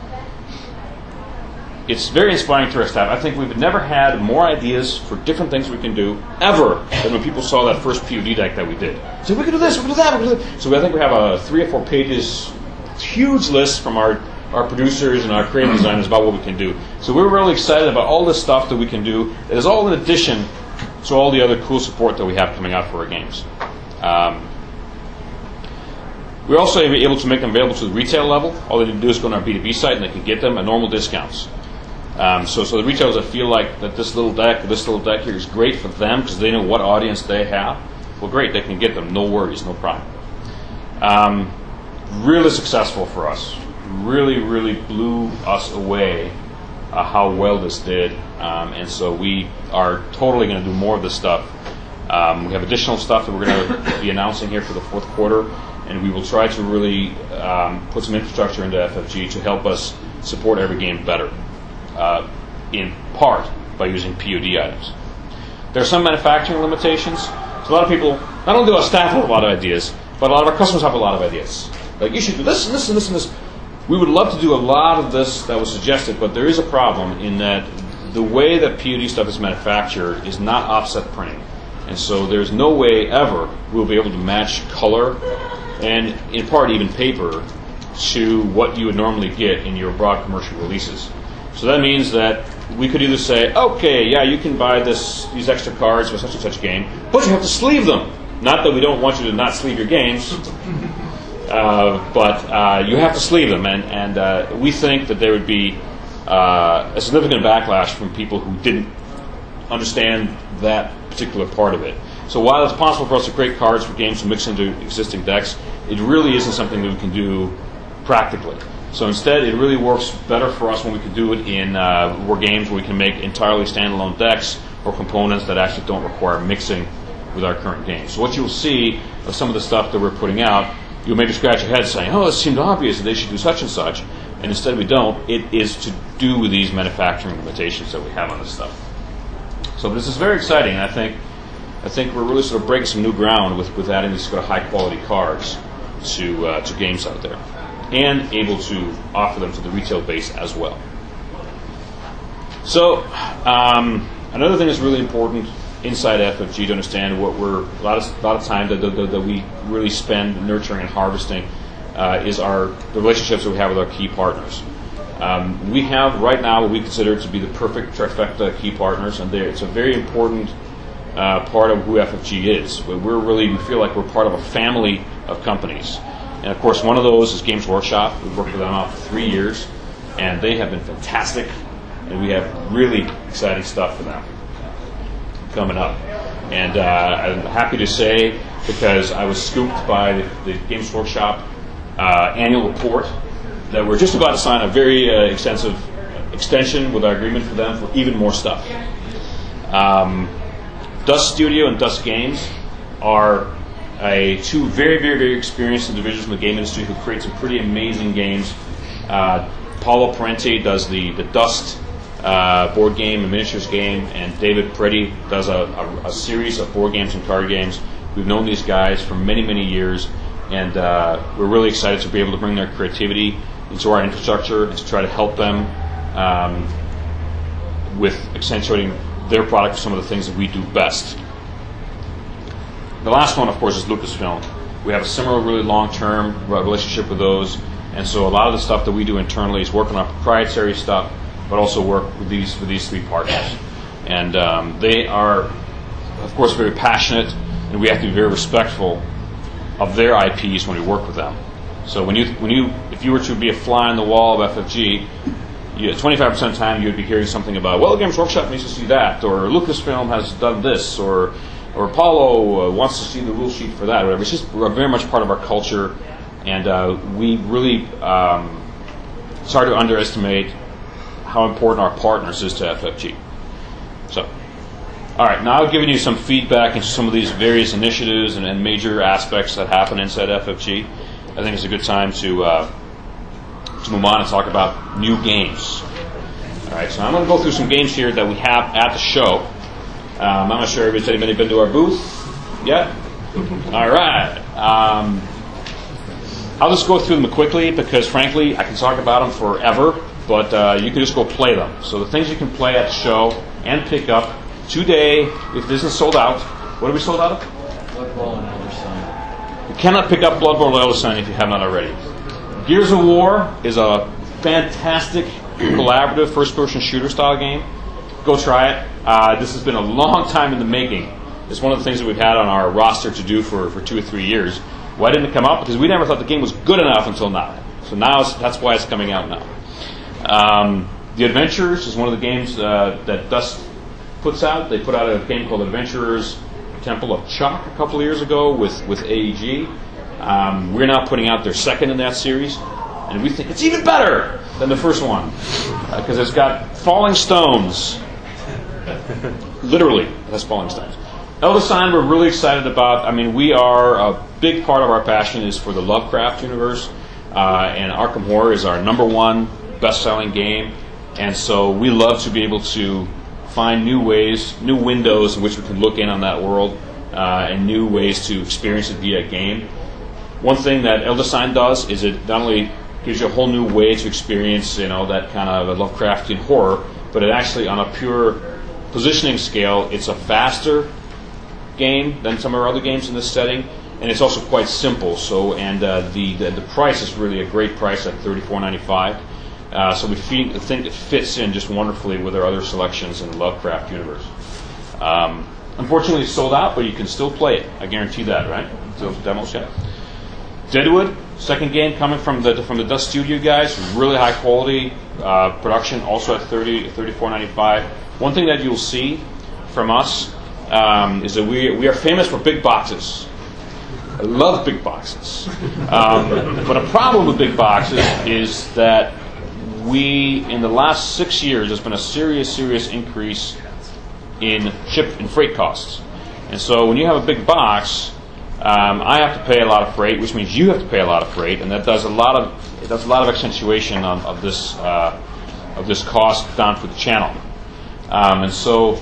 It's very inspiring to our staff. I think we've never had more ideas for different things we can do ever than when people saw that first P O D deck that we did. So we can do this, we can do that, we can do that. So I think we have a three or four pages, huge list from our, our producers and our creative designers about what we can do. So we're really excited about all this stuff that we can do. It is all in addition to all the other cool support that we have coming out for our games. Um, we're also able to make them available to the retail level. All they need to do is go on our B two B site and they can get them at normal discounts. Um, so, so the retailers that feel like that this little deck, this little deck here is great for them because they know what audience they have, well, great, they can get them, no worries, no problem. Um, really successful for us. Really, really blew us away uh, how well this did, um, and so we are totally going to do more of this stuff. Um, we have additional stuff that we're going to be announcing here for the fourth quarter, and we will try to really um, put some infrastructure into F F G to help us support every game better. Uh, in part by using P O D items. There are some manufacturing limitations. So a lot of people, not only do our staff have a lot of ideas, but a lot of our customers have a lot of ideas. Like, you should do this and this and this and this. We would love to do a lot of this that was suggested, but there is a problem in that the way that P O D stuff is manufactured is not offset printing. And so there's no way ever we'll be able to match color and, in part, even paper to what you would normally get in your broad commercial releases. So that means that we could either say, okay, yeah, you can buy this these extra cards for such and such game, but you have to sleeve them. Not that we don't want you to not sleeve your games, uh, but uh, you have to sleeve them. And, and uh, we think that there would be uh, a significant backlash from people who didn't understand that particular part of it. So while it's possible for us to create cards for games to mix into existing decks, it really isn't something that we can do practically. So instead, it really works better for us when we can do it in uh, war games where we can make entirely standalone decks or components that actually don't require mixing with our current games. So what you'll see of some of the stuff that we're putting out, you'll maybe scratch your head saying, oh, it seemed obvious that they should do such and such. And instead we don't. It is to do with these manufacturing limitations that we have on this stuff. So this is very exciting. I think I think we're really sort of breaking some new ground with, with adding these sort of high-quality cards to uh, to games out there, and able to offer them to the retail base as well. So um, another thing that's really important inside F F G to understand what we're a lot of a lot of time that, that, that we really spend nurturing and harvesting uh, is our the relationships that we have with our key partners. Um, we have right now what we consider to be the perfect trifecta key partners, and it's a very important uh, part of who F F G is. We're really we feel like we're part of a family of companies. And of course, one of those is Games Workshop. We've worked with them now for three years, and they have been fantastic. And we have really exciting stuff for them coming up. And uh, I'm happy to say, because I was scooped by the, the Games Workshop uh, annual report, that we're just about to sign a very uh, extensive extension with our agreement for them for even more stuff. Um, Dust Studio and Dust Games are a two very, very, very experienced individuals in the game industry who create some pretty amazing games, uh, Paulo Parenti does the, the Dust uh, board game and miniatures game, and David Preddy does a, a, a series of board games and card games. We've known these guys for many, many years, and uh, we're really excited to be able to bring their creativity into our infrastructure and to try to help them um, with accentuating their product for some of the things that we do best. The last one, of course, is Lucasfilm. We have a similar, really long-term relationship with those, and so a lot of the stuff that we do internally is work on our proprietary stuff, but also work with these with these three partners. And um, they are, of course, very passionate, and we have to be very respectful of their I Ps when we work with them. So when you when you if you were to be a fly on the wall of F F G, you, twenty-five percent of the time you would be hearing something about, well, Games Workshop needs to see that, or Lucasfilm has done this, or or Paulo uh, wants to see the rule sheet for that, or whatever. It's just very much part of our culture, and uh, we really um, it's hard to underestimate how important our partners is to F F G. So, all right, now I've given you some feedback into some of these various initiatives and, and major aspects that happen inside F F G. I think it's a good time to uh, to move on and talk about new games. All right, so I'm going to go through some games here that we have at the show. Um, I'm not sure if anybody been to our booth yet. All right. Um, I'll just go through them quickly because, frankly, I can talk about them forever, but uh, you can just go play them. So the things you can play at the show and pick up today, if this is sold out, what are we sold out of? Blood Bowl and Elder Sign. You cannot pick up Blood Bowl and Elder Sign if you have not already. Gears of War is a fantastic collaborative first-person shooter style game. Go try it. Uh, this has been a long time in the making. It's one of the things that we've had on our roster to do for, for two or three years. Why didn't it come out? Because we never thought the game was good enough until now. So now it's, that's why it's coming out now. Um, the Adventurers is one of the games uh, that Dust puts out. They put out a game called Adventurers Temple of Chalk a couple of years ago with, with A E G. Um, we're now putting out their second in that series, and we think it's even better than the first one because uh, it's got falling stones. Literally, it has falling stones. Elder Sign, we're really excited about. I mean, we are a big part of our passion is for the Lovecraft universe, uh, and Arkham Horror is our number one best-selling game, and so we love to be able to find new ways, new windows in which we can look in on that world, uh, and new ways to experience it via game. One thing that Elder Sign does is it not only gives you a whole new way to experience, you know, that kind of a Lovecraftian horror, but it actually, on a pure positioning scale, it's a faster game than some of our other games in this setting, and it's also quite simple. So, and uh, the, the the price is really a great price at thirty-four ninety-five. Uh, so we fe- think it fits in just wonderfully with our other selections in the Lovecraft universe. Um, unfortunately, it's sold out, but you can still play it. I guarantee that, right? Those demos yet? Deadwood, second game coming from the from the Dust Studio guys. Really high quality uh, production, also at thirty, thirty-four ninety-five. One thing that you'll see from us um, is that we we are famous for big boxes. I love big boxes. Um, but a problem with big boxes is that we, in the last six years, there's been a serious, serious increase in ship and freight costs. And so when you have a big box, um, I have to pay a lot of freight, which means you have to pay a lot of freight, and that does a lot of it does a lot of accentuation on, of this uh, of this cost down for the channel. Um, and so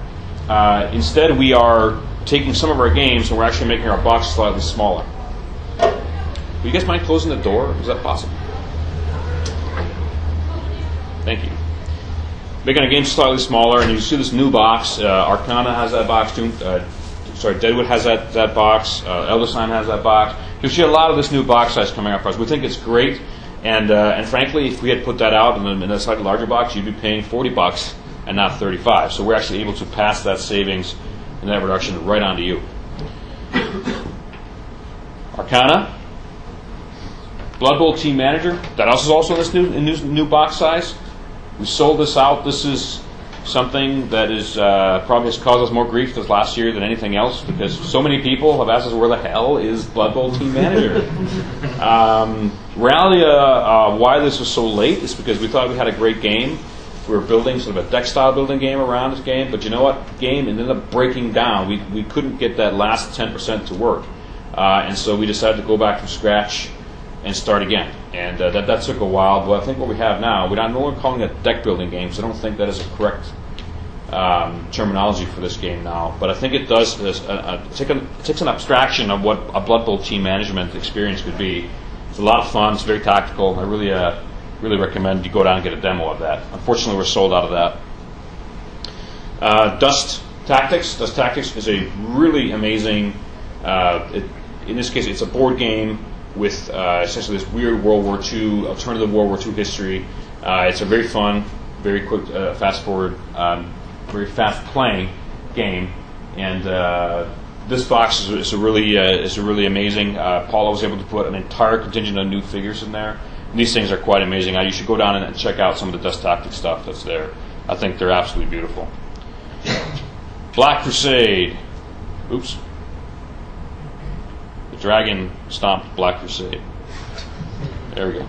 uh, instead, we are taking some of our games and we're actually making our box slightly smaller. Will you guys mind closing the door? Is that possible? Thank you. Making our game slightly smaller, and you see this new box. Uh, Arcana has that box too. Uh, sorry, Deadwood has that, that box. Uh, Elder Sign has that box. You'll see a lot of this new box size coming up for us. We think it's great, and uh, and frankly, if we had put that out in a, in a slightly larger box, you'd be paying forty bucks and not thirty-five. So we're actually able to pass that savings and that reduction right on to you. Arcana, Blood Bowl Team Manager. That also is also in this new in this new box size. We sold this out. This is something that is uh, probably has caused us more grief this last year than anything else because so many people have asked us where the hell is Blood Bowl Team Manager. um, reality, uh, uh, why this was so late is because we thought we had a great game. We were building sort of a deck-style building game around this game, but you know what? Game ended up breaking down. We we couldn't get that last ten percent to work, uh, and so we decided to go back from scratch and start again. And uh, that, that took a while, but I think what we have now, we're not no longer calling it deck building games. I don't think that is a correct um, terminology for this game now, but I think it does this, uh, uh, take a, it takes an abstraction of what a Blood Bowl team management experience could be. It's a lot of fun. It's very tactical. I really, uh, really recommend you go down and get a demo of that. Unfortunately, we're sold out of that. Uh, Dust Tactics. Dust Tactics is a really amazing. Uh, it, in this case, it's a board game with uh, essentially this weird World War Two, alternative World War Two history. Uh, it's a very fun, very quick, uh, fast forward, um, very fast playing game, and uh, this box is, is a really uh, is a really amazing. Uh, Paula was able to put an entire contingent of new figures in there. And these things are quite amazing. Uh, you should go down and check out some of the Dust Tactics stuff that's there. I think they're absolutely beautiful. Black Crusade. Oops. The dragon stomped Black Crusade. There we go.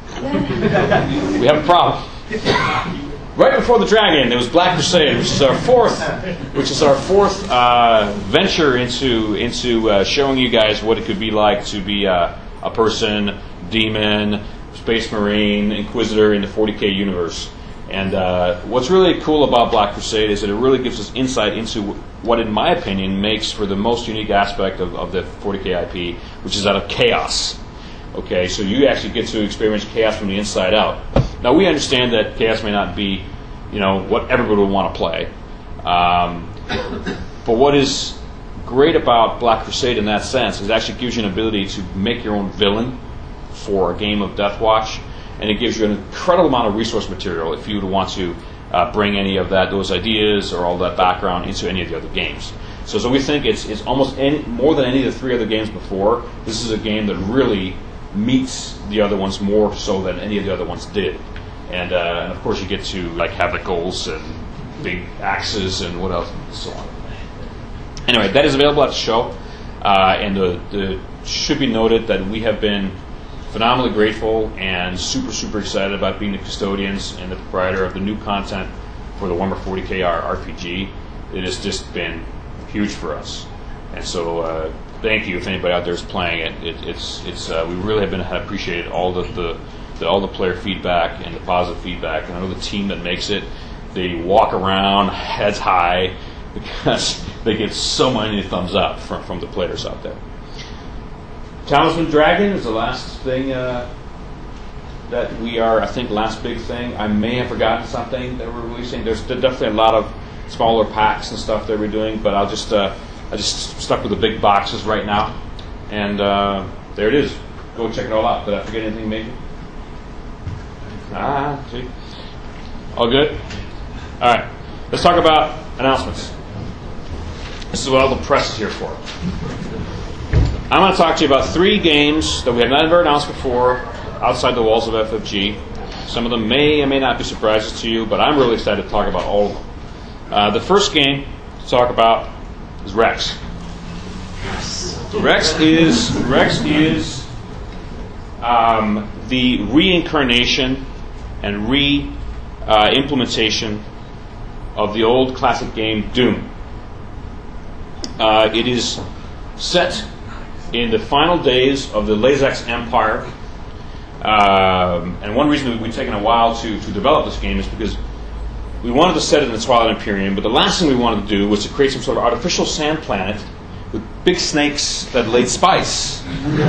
We have a problem. Right before the dragon, there was Black Crusade, which is our fourth, which is our fourth uh, venture into into uh, showing you guys what it could be like to be uh, a person, demon, space marine, inquisitor in the forty K universe. And uh, what's really cool about Black Crusade is that it really gives us insight into what, in my opinion, makes for the most unique aspect of, of the forty K I P, which is that of chaos. Okay, so you actually get to experience chaos from the inside out. Now, we understand that chaos may not be, you know, what everybody would want to play. Um, but what is great about Black Crusade in that sense is it actually gives you an ability to make your own villain for a game of Death Watch. And it gives you an incredible amount of resource material if you would want to uh, bring any of that, those ideas or all that background into any of the other games. So, so we think it's it's almost any, more than any of the three other games before. This is a game that really meets the other ones more so than any of the other ones did. And, uh, and of course, you get to like have the goals and big axes and what else and so on. Anyway, that is available at the show, uh, and the, the should be noted that we have been phenomenally grateful and super, super excited about being the custodians and the proprietor of the new content for the Warhammer forty K R R P G. It has just been huge for us, and so uh, thank you if anybody out there is playing it. it it's it's uh, we really have been have appreciated all the, the, the all the player feedback and the positive feedback. And I know the team that makes it, they walk around heads high because they get so many thumbs up from from the players out there. Talisman Dragon is the last thing uh, that we are, I think, last big thing. I may have forgotten something that we're releasing. There's definitely a lot of smaller packs and stuff that we're doing, but I'll just, uh, I just stuck with the big boxes right now. And uh, there it is. Go check it all out. Did I forget anything major? Ah, see? All good? All right. Let's talk about announcements. This is what all the press is here for. I'm going to talk to you about three games that we have never announced before outside the walls of F F G. Some of them may or may not be surprises to you, but I'm really excited to talk about all of them. Uh, the first game to talk about is Rex. Rex is Rex is um, the reincarnation and re-implementation uh, of the old classic game Doom. Uh, it is set in the final days of the Lazax Empire. Um, and one reason we've taken a while to, to develop this game is because we wanted to set it in the Twilight Imperium, but the last thing we wanted to do was to create some sort of artificial sand planet with big snakes that laid spice.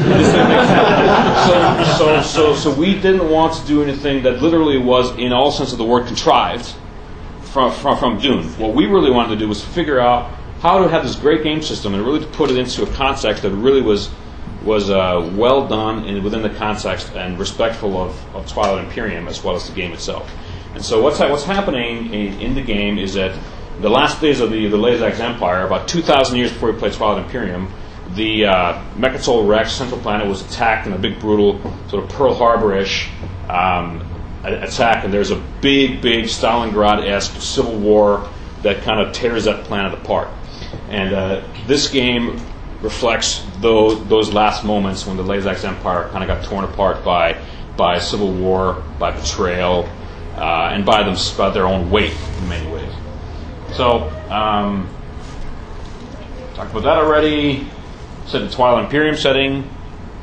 so, so, so, so we didn't want to do anything that literally was, in all sense of the word, contrived from, from, from Dune. What we really wanted to do was figure out how to have this great game system and really to put it into a context that really was was uh, well done and within the context and respectful of, of Twilight Imperium as well as the game itself. And so what's ha- what's happening in, in the game is that the last days of the, the Lazax Empire, about two thousand years before we played Twilight Imperium, the uh, Mechatol Rex central planet was attacked in a big, brutal, sort of Pearl Harbor-ish um, attack, and there's a big, big Stalingrad-esque civil war that kind of tears that planet apart. And uh, this game reflects those, those last moments when the Lazax Empire kind of got torn apart by by civil war, by betrayal, uh, and by them by their own weight in many ways. So, um, talked about that already. Set the Twilight Imperium setting.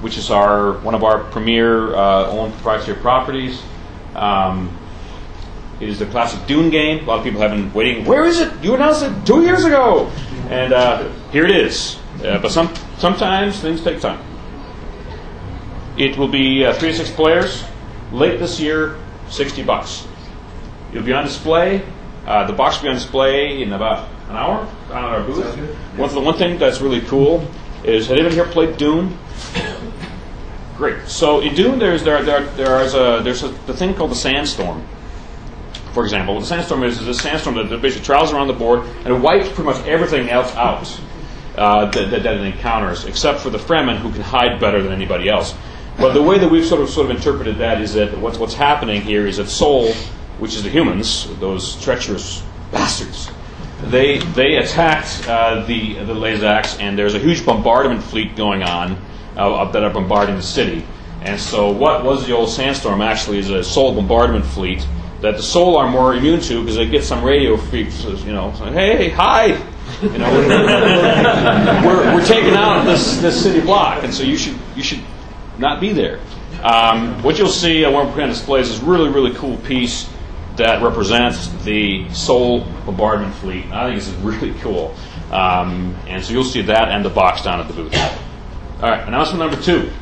which is our one of our premier uh, owned proprietary properties. Um, it is the classic Dune game. A lot of people have been waiting. Where is it? You announced it two years ago, and uh, here it is. Uh, but some sometimes things take time. It will be uh, three to six players. Late this year, sixty bucks. It'll be on display. Uh, the box will be on display in about an hour on our booth. One, the one thing that's really cool is, has anyone here played Dune? Great. So in Dune, there's there there there is a there's a the thing called the sandstorm. For example, what the sandstorm is is a sandstorm that basically travels around the board and it wipes pretty much everything else out uh, that, that, that it encounters, except for the Fremen, who can hide better than anybody else. But the way that we've sort of sort of interpreted that is that what's what's happening here is that Sol, which is the humans, those treacherous bastards, they they attacked uh, the the Lazaks, and there's a huge bombardment fleet going on uh, that are bombarding the city. And so what was the old sandstorm actually is a Sol bombardment fleet that the Sol are more immune to because they get some radio freaks, you know, saying, hey, hi, you know, we're we're taking out this this city block, and so you should you should not be there. Um, what you'll see uh, when we're on display is this really really cool piece that represents the Sol bombardment fleet. I think this is really cool, um, and so you'll see that and the box down at the booth. All right, announcement number two.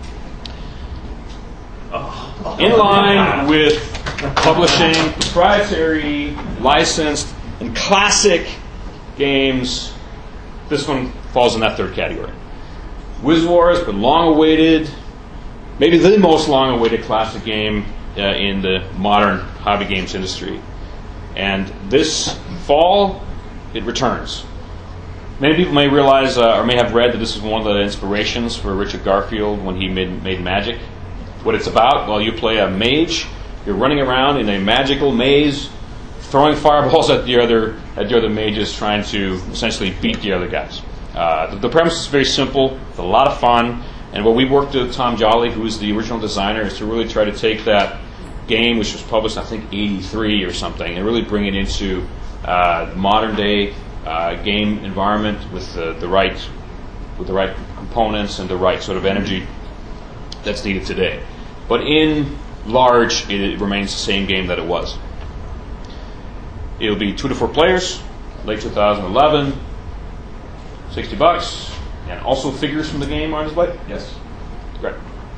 In line with publishing proprietary, licensed, and classic games, this one falls in that third category. Wiz War has been long-awaited, maybe the most long-awaited classic game uh, in the modern hobby games industry. And this fall, it returns. Many people may realize uh, or may have read that this is one of the inspirations for Richard Garfield when he made, made Magic. What it's about, well, you play a mage, you're running around in a magical maze, throwing fireballs at the other at the other mages, trying to essentially beat the other guys. Uh, the, the premise is very simple, it's a lot of fun, and what we worked with Tom Jolly, who is the original designer, is to really try to take that game, which was published, I think, eighty-three or something, and really bring it into uh, modern day uh, game environment with the, the right with the right components and the right sort of energy that's needed today. But in large, it remains the same game that it was. It'll be two to four players, late two thousand eleven, sixty bucks, and also figures from the game are on display? Yes. Great.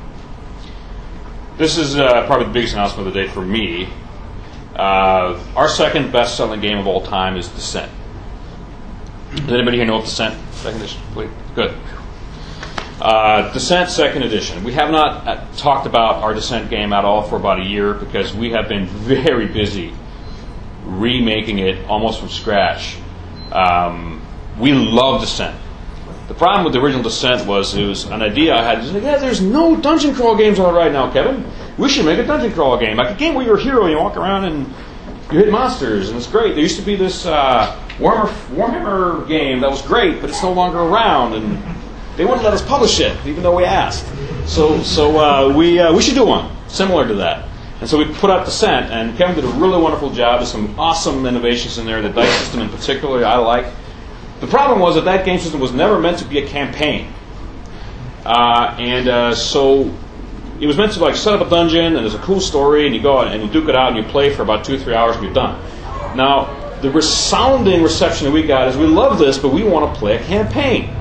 This is uh, probably the biggest announcement of the day for me. Uh, our second best-selling game of all time is Descent. Does anybody here know of Descent? Second edition? Please. Good. Uh, Descent Second Edition. We have not uh, talked about our Descent game at all for about a year because we have been very busy remaking it almost from scratch. Um, we love Descent. The problem with the original Descent was it was an idea I had. It was like, yeah, there's no dungeon crawl games on it right now, Kevin. We should make a dungeon crawl game, like a game where you're a hero and you walk around and you hit monsters, and it's great. There used to be this uh, Warhammer, Warhammer game that was great, but it's no longer around, and they wouldn't let us publish it, even though we asked. So, so uh, we uh, we should do one similar to that. And so we put out Descent, and Kevin did a really wonderful job. There's some awesome innovations in there. The dice system, in particular, I like. The problem was that that game system was never meant to be a campaign, uh, and uh, so it was meant to like set up a dungeon, and there's a cool story, and you go out and you duke it out, and you play for about two, three hours, and you're done. Now, the resounding reception that we got is, we love this, but we want to play a campaign.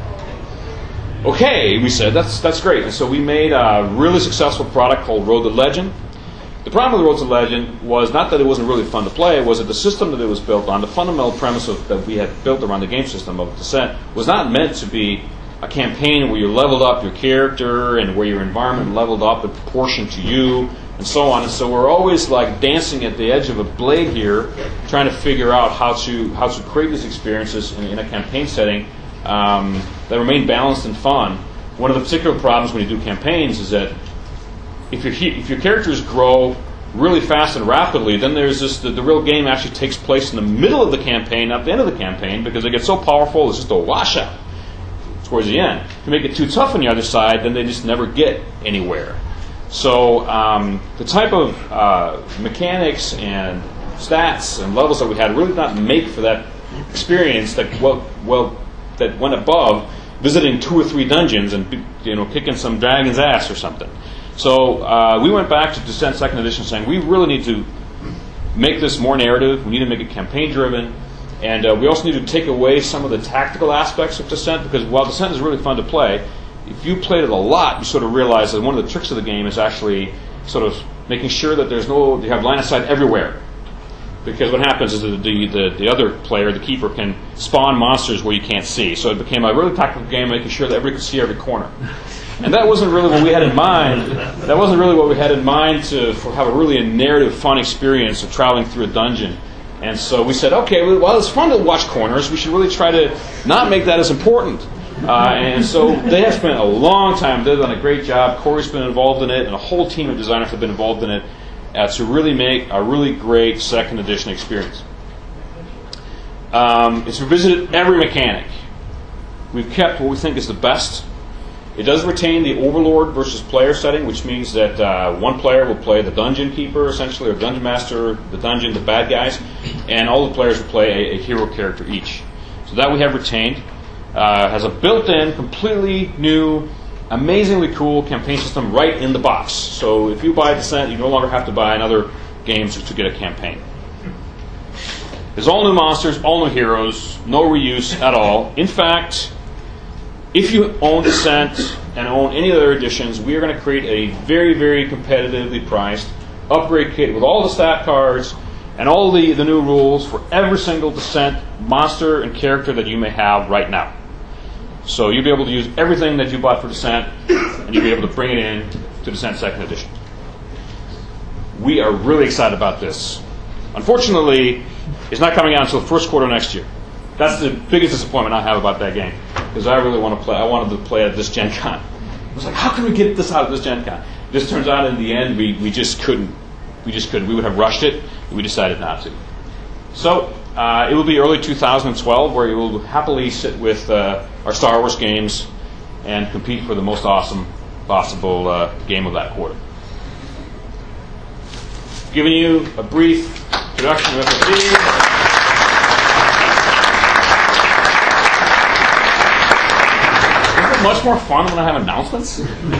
Okay, we said, that's that's great. And so we made a really successful product called Road to Legend. The problem with Road to Legend was not that it wasn't really fun to play, it was that the system that it was built on, the fundamental premise of, that we had built around the game system of Descent, was not meant to be a campaign where you leveled up your character and where your environment leveled up in proportion to you, and so on. And so we're always like dancing at the edge of a blade here, trying to figure out how to how to create these experiences in, in a campaign setting um, that remain balanced and fun. One of the particular problems when you do campaigns is that if your if your characters grow really fast and rapidly, then there's this the, the real game actually takes place in the middle of the campaign, not the end of the campaign, because they get so powerful it's just a washout towards the end. If you make it too tough on the other side, then they just never get anywhere. So um, the type of uh, mechanics and stats and levels that we had really did not make for that experience that well, well that went above visiting two or three dungeons and you know kicking some dragon's ass or something. So uh, we went back to Descent Second Edition saying we really need to make this more narrative. We need to make it campaign driven, and uh, we also need to take away some of the tactical aspects of Descent, because while Descent is really fun to play, if you played it a lot, you sort of realize that one of the tricks of the game is actually sort of making sure that there's no you have line of sight everywhere. Because what happens is that the, the, the other player, the keeper, can spawn monsters where you can't see. So it became a really tactical game, making sure that everybody could see every corner. And that wasn't really what we had in mind. That wasn't really what we had in mind to for have a really a narrative, fun experience of traveling through a dungeon. And so we said, okay, well, while it's fun to watch corners, we should really try to not make that as important. Uh, and so they have spent a long time. They've done a great job. Corey's been involved in it, and a whole team of designers have been involved in it. Uh, to really make a really great second edition experience. Um, it's revisited every mechanic. We've kept what we think is the best. It does retain the Overlord versus player setting, which means that uh, one player will play the dungeon keeper, essentially, or dungeon master, the dungeon, the bad guys, and all the players will play a, a hero character each. So that we have retained. Uh, has a built-in, completely new, amazingly cool campaign system right in the box. So if you buy Descent, you no longer have to buy another game just to get a campaign. There's all new monsters, all new heroes, no reuse at all. In fact, if you own Descent and own any other editions, we are going to create a very, very competitively priced upgrade kit with all the stat cards and all the, the new rules for every single Descent monster and character that you may have right now. So you'll be able to use everything that you bought for Descent, and you'll be able to bring it in to Descent Second Edition. We are really excited about this. Unfortunately, it's not coming out until the first quarter of next year. That's the biggest disappointment I have about that game, because I really want to play. I wanted to play at this Gen Con. I was like, how can we get this out of this Gen Con? This turns out, in the end, we, we just couldn't. We just couldn't. We would have rushed it, and we decided not to. So uh, it will be early two thousand twelve, where you will happily sit with uh, our Star Wars games and compete for the most awesome possible uh, game of that quarter. Giving you a brief introduction to F F G. Isn't it much more fun when I have announcements?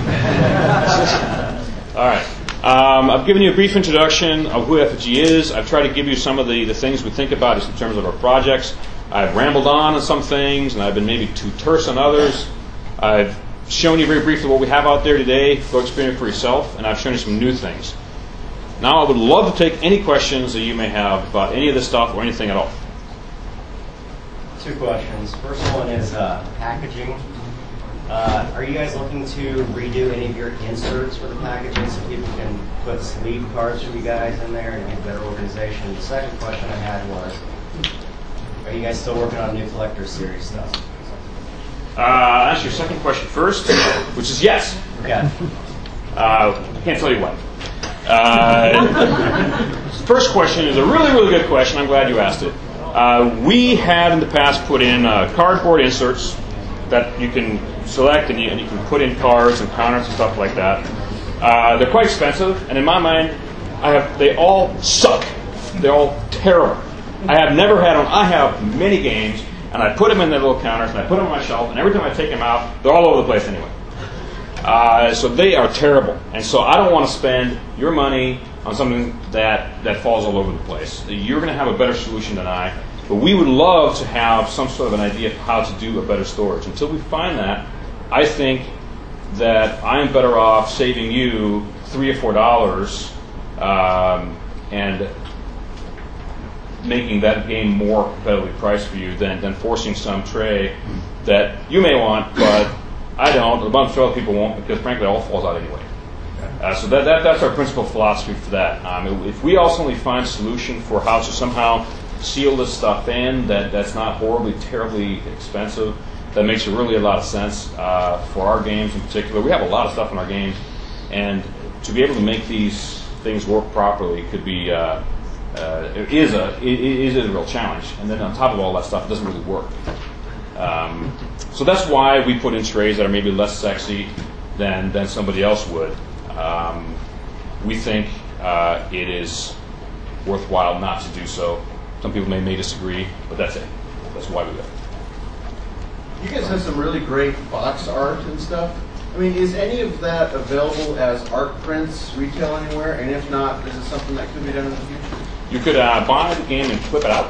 All right. Um, I've given you a brief introduction of who F F G is. I've tried to give you some of the, the things we think about in terms of our projects. I've rambled on on some things, and I've been maybe too terse on others. I've shown you very briefly what we have out there today. Go experience for yourself, and I've shown you some new things. Now I would love to take any questions that you may have about any of this stuff or anything at all. Two questions. First one is uh, packaging. Uh, are you guys looking to redo any of your inserts for the packaging so people can put sleeve cards for you guys in there and get better organization? The second question I had was, are you guys still working on new collector series stuff? Uh, I'll answer your second question first, which is yes. Yeah. Uh, I can't tell you what. Uh, first question is a really, really good question. I'm glad you asked it. Uh, we had in the past put in uh, cardboard inserts that you can select and you, and you can put in cards and counters and stuff like that. Uh, they're quite expensive, and in my mind, I have they all suck. They're all terrible. I have never had them. I have many games, and I put them in their little counters, and I put them on my shelf, and every time I take them out, they're all over the place anyway. Uh, so they are terrible, and so I don't want to spend your money on something that, that falls all over the place. You're going to have a better solution than I, but we would love to have some sort of an idea of how to do a better storage. Until we find that, I think that I'm better off saving you three or four dollars um, and making that game more competitively priced for you than, than forcing some tray that you may want, but I don't. A bunch of other people won't, because frankly, it all falls out anyway. Uh, so that, that that's our principal philosophy for that. Um, if we ultimately find a solution for how to somehow seal this stuff in that, that's not horribly, terribly expensive, that makes really a lot of sense uh, for our games in particular. We have a lot of stuff in our games, and to be able to make these things work properly could be uh, uh, it is a it, it is a real challenge. And then on top of all that stuff, it doesn't really work. Um, so that's why we put in trays that are maybe less sexy than than somebody else would. Um, we think uh, it is worthwhile not to do so. Some people may, may disagree, but that's it. That's why we do it. You guys have some really great box art and stuff. I mean, is any of that available as art prints retail anywhere? And if not, is it something that could be done in the future? You could uh, buy the game and flip it out.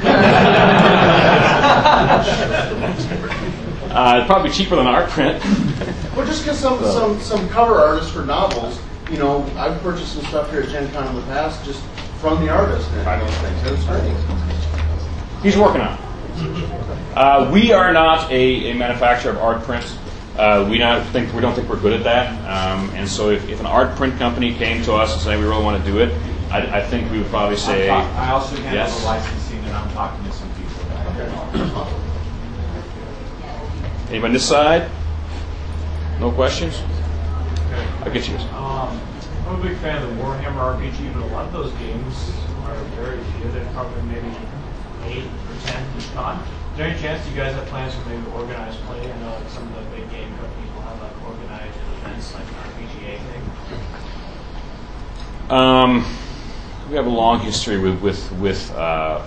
uh, it'd probably be cheaper than an art print. Well, just because some, some, some cover artists for novels, you know, I've purchased some stuff here at Gen Con in the past just from the artist and those things. That's great. He's working on it. Uh, we are not a, a manufacturer of art prints. Uh, we not think we don't think we're good at that. Um, and so, if, if an art print company came to us and said we really want to do it, I, I think we would probably say. Talk, I also handle yes. the licensing, and I'm talking to some people. Anybody on this side? No questions? Okay. I'll get yours. Um, I'm a big fan of the Warhammer R P G, but a lot of those games are very few. They're probably maybe eight or ten each con. Is there any chance you guys have plans for maybe organized play? I know like some of the big game companies will have like organized events like an R P G A thing. Um, we have a long history with with with uh,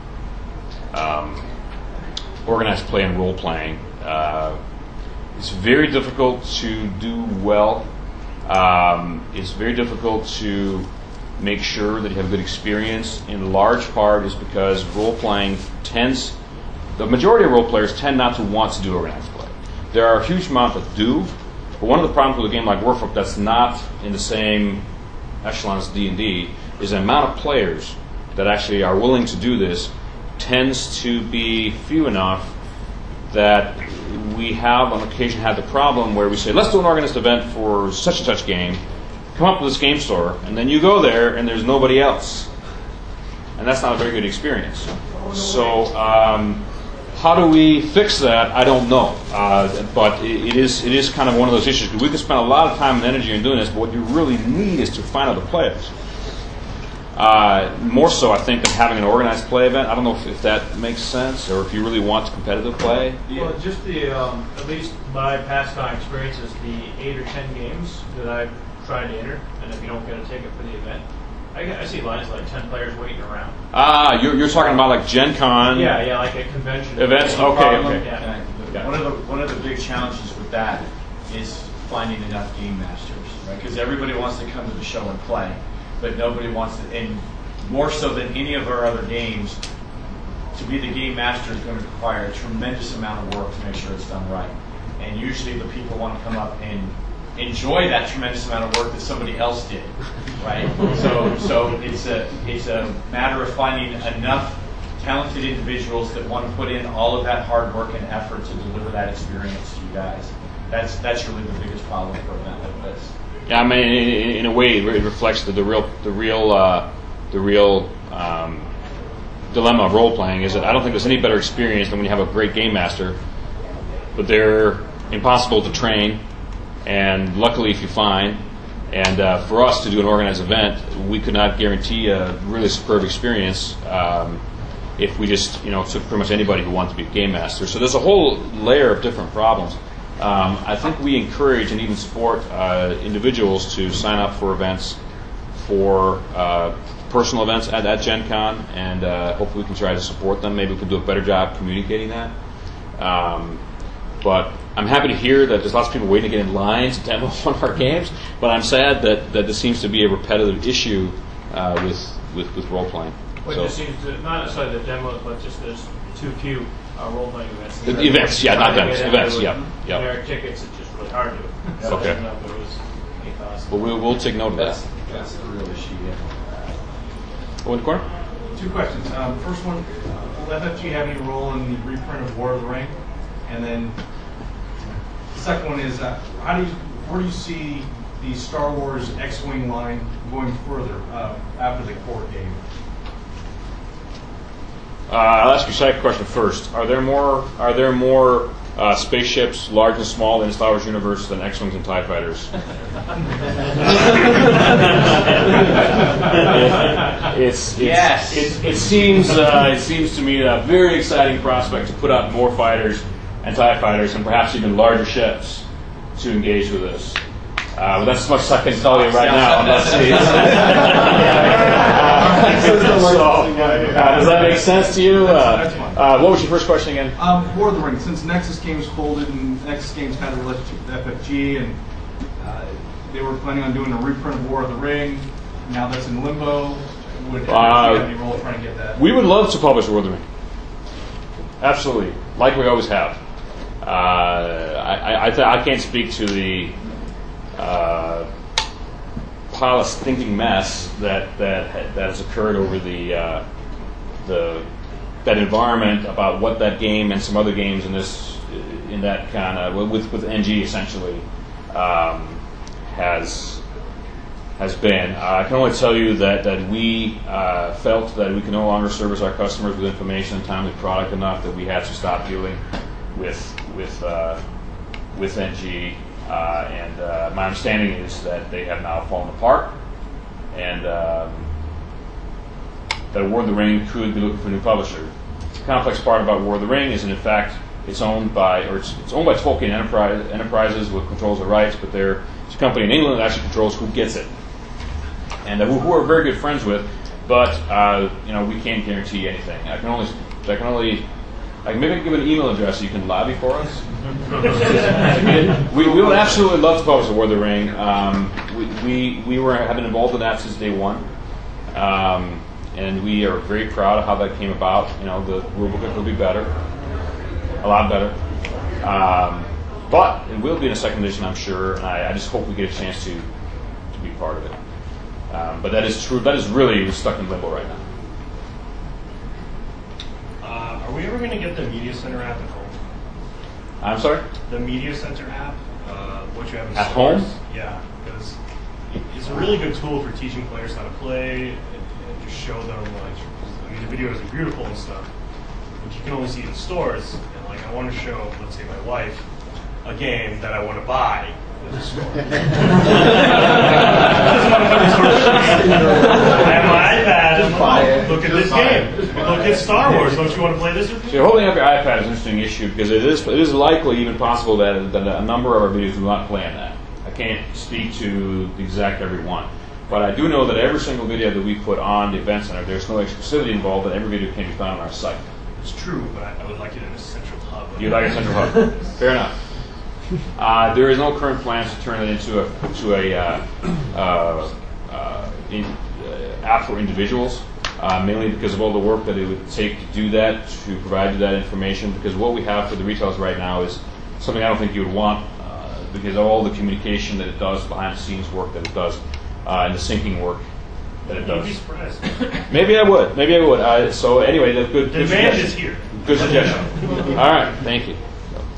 um, organized play and role playing. Uh, it's very difficult to do well. Um, it's very difficult to make sure that you have a good experience. In large part, is because role playing tends. The majority of role players tend not to want to do organized play. There are a huge amount that do, but one of the problems with a game like Warforged that's not in the same echelon as D and D is the amount of players that actually are willing to do this tends to be few enough that we have on occasion had the problem where we say, let's do an organized event for such and such game, come up with this game store, and then you go there and there's nobody else. And that's not a very good experience. So um, how do we fix that? I don't know. Uh, but it, it is it is kind of one of those issues. We can spend a lot of time and energy in doing this, but what you really need is to find other players. Uh, more so, I think, than having an organized play event. I don't know if, if that makes sense, or if you really want competitive play. Well, just the, um, at least my past con experiences, the eight or ten games that I've tried to enter, and if you don't get a ticket for the event, I, I see lines like ten players waiting around. Ah, you're, you're talking about like Gen Con? Yeah, yeah, like a convention. Events? Okay, Problem, okay. Yeah. yeah. One of the one of the big challenges with that is finding enough game masters, right? Because everybody wants to come to the show and play, but nobody wants to. And more so than any of our other games, to be the game master is going to require a tremendous amount of work to make sure it's done right. And usually the people want to come up and enjoy that tremendous amount of work that somebody else did, right? so so it's a it's a matter of finding enough talented individuals that want to put in all of that hard work and effort to deliver that experience to you guys. That's that's really the biggest problem for an event like this. Yeah, I mean, in, in a way, it reflects the, the real the real uh, the real um, dilemma of role playing is that I don't think there's any better experience than when you have a great game master, but they're impossible to train. And luckily, if you find, and uh, for us to do an organized event, we could not guarantee a really superb experience um, if we just, you know, took pretty much anybody who wanted to be a game master. So there's a whole layer of different problems. Um, I think we encourage and even support uh, individuals to sign up for events, for uh, personal events at, at Gen Con, and uh, hopefully we can try to support them. Maybe we can do a better job communicating that. Um, but I'm happy to hear that there's lots of people waiting to get in line to demo one of our games, but I'm sad that, that this seems to be a repetitive issue uh, with, with, with role-playing. Well, So- it just seems to, not necessarily the demos, but just there's too few uh, role-playing events. The events, yeah, not Trying to events, get into events, it yeah, with yeah. Generic tickets, it's just really hard to. So Okay. I didn't know if it was eight thousand. But we'll, we'll take note of that. That's that's the real issue. Yeah. Oh, in the corner? Two questions. Um, first one, will F F G have any role in the reprint of War of the Ring? And then the second one is, uh, how do you, where do you see the Star Wars X-Wing line going further uh, after the core game? Uh, I'll ask your second question first. Are there more? Are there more uh, spaceships, large and small, in the Star Wars universe than X-wings and TIE fighters? it's, it's, Yes. It, it seems. Uh, it seems to me a very exciting prospect to put out more fighters and TIE fighters, and perhaps even larger ships to engage with us. Uh, but that's as much as I can tell you right now. Unless it's, uh, uh, does that make sense to you? Uh, That's fine. uh, what was your first question again? Um, War of the Ring, since Nexus Games folded and Nexus Games had a relationship with F F G and uh, they were planning on doing a reprint of War of the Ring, now that's in limbo, would F F G Uh, have any role trying to get that? We would love to publish War of the Ring. Absolutely, like we always have. Uh, I, I, th- I can't speak to the uh, pile of stinking mess that that that has occurred over the uh, the that environment about what that game and some other games in this in that kind of with with N G essentially um, has has been. Uh, I can only tell you that that we uh, felt that we can no longer service our customers with information and timely product enough that we had to stop dealing with with uh, with N G. Uh, and uh, my understanding is that they have now fallen apart, and um, that War of the Ring could be looking for a new publisher. The complex part about War of the Ring is that in fact it's owned by or it's, it's owned by Tolkien Enterprise, Enterprises, which controls the rights, but there- there's a company in England that actually controls who gets it, and uh, who, who we're very good friends with. But uh, you know, we can't guarantee anything. I can only I can only I can maybe give an email address so you can lobby for us. we, we would absolutely love to publish the War of the Ring. Um, we, we we were have been involved in that since day one, um, and we are very proud of how that came about. You know, the rulebook will be better, a lot better, um, but it will be in a second edition, I'm sure. And I, I just hope we get a chance to to be part of it. Um, but that is true. That is really stuck in limbo right now. Uh, are we ever going to get the Media Center app at home? I'm sorry? The Media Center app, uh, what you have in At stores? home? Yeah, because it's a really good tool for teaching players how to play and, and just show them, like, I mean, the videos are beautiful and stuff, but you can only see it in stores. And, like, I want to show, let's say, my wife a game that I want to buy in the store. I just want to put this sort of screen. I have my iPad and look, look at this game. Look at Star Wars. Don't you want to play this with me? So holding up your iPad is an interesting issue because it is it is likely even possible that, that a number of our videos do not play on that. I can't speak to the exact every one, but I do know that every single video that we put on the Event Center, there's no exclusivity involved, but every video can be found on our site. It's true, but I, I would like it in a central hub. You'd like a central hub. Fair enough. Uh, there is no current plans to turn it into a to a uh, uh, uh, in, uh, app for individuals. Uh, mainly because of all the work that it would take to do that, to provide you that information. Because what we have for the retailers right now is something I don't think you would want, uh, because of all the communication that it does, behind the scenes work that it does, uh, and the syncing work that it does. You'd be surprised. Maybe I would. Maybe I would. Uh, so anyway, the good. The good advantage suggestion. is here. Good suggestion. All right, thank you.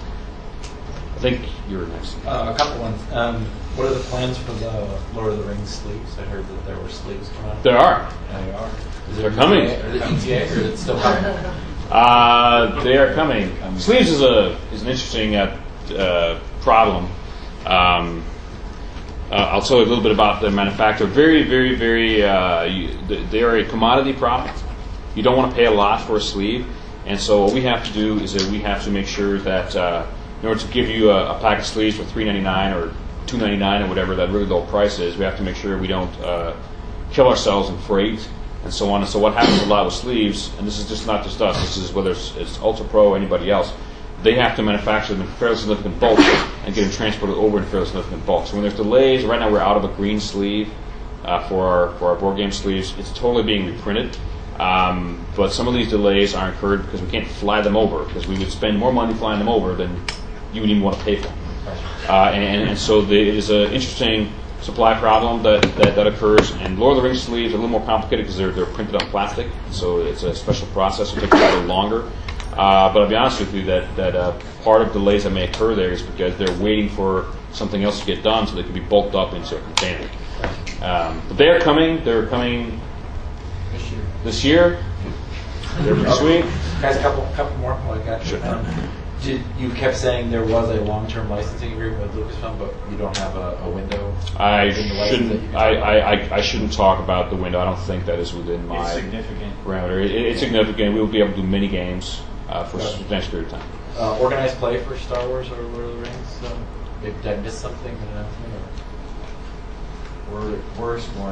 I think you were next. Uh, a couple ones. Um, what are the plans for the Lord of the Rings sleeves? I heard that there were sleeves coming out. There are. Yeah, they are. Is They're it coming. E T A, or the E T A, or is it still coming? Uh, they are coming. Sleeves is a is an interesting uh, uh, problem. Um, uh, I'll tell you a little bit about the manufacturer. Very, very, very. Uh, you, they are a commodity product. You don't want to pay a lot for a sleeve, and so what we have to do is that we have to make sure that uh, in order to give you a, a pack of sleeves for three ninety-nine or two ninety-nine or whatever that really low price is, we have to make sure we don't uh, kill ourselves in freight and so on. And so what happens a lot with sleeves, and this is just not just us, this is whether it's, it's Ultra Pro or anybody else, they have to manufacture them in fairly significant bulk and get them transported over in fairly significant bulk. So when there's delays, right now we're out of a green sleeve uh, for our for our board game sleeves. It's totally being reprinted. Um, but some of these delays are incurred because we can't fly them over, because we would spend more money flying them over than you would even want to pay for. Uh, and, and so the, it is an interesting supply problem that, that, that occurs. And Lord of the Rings sleeves are a little more complicated because they're, they're printed on plastic, so it's a special process. It takes a little longer. Uh, but I'll be honest with you that, that uh, part of delays that may occur there is because they're waiting for something else to get done so they can be bulked up into a container. Um, but they are coming. They're coming This year. this year. They're pretty sweet. Guys, a couple, couple more. Oh, I got you. Sure. Um, did, you kept saying there was a long-term licensing agreement with Lucasfilm, but you don't have a, a window. I in the license that you shouldn't. can I, talk I, about? I, I shouldn't talk about the window. I don't think that is within my It's significant. parameter. It, it's significant. We will be able to do mini games uh, for a Okay. substantial period of time. Uh, organized play for Star Wars or Lord of the Rings? Um, did I miss something? An announcement, or? We're, we're exploring it.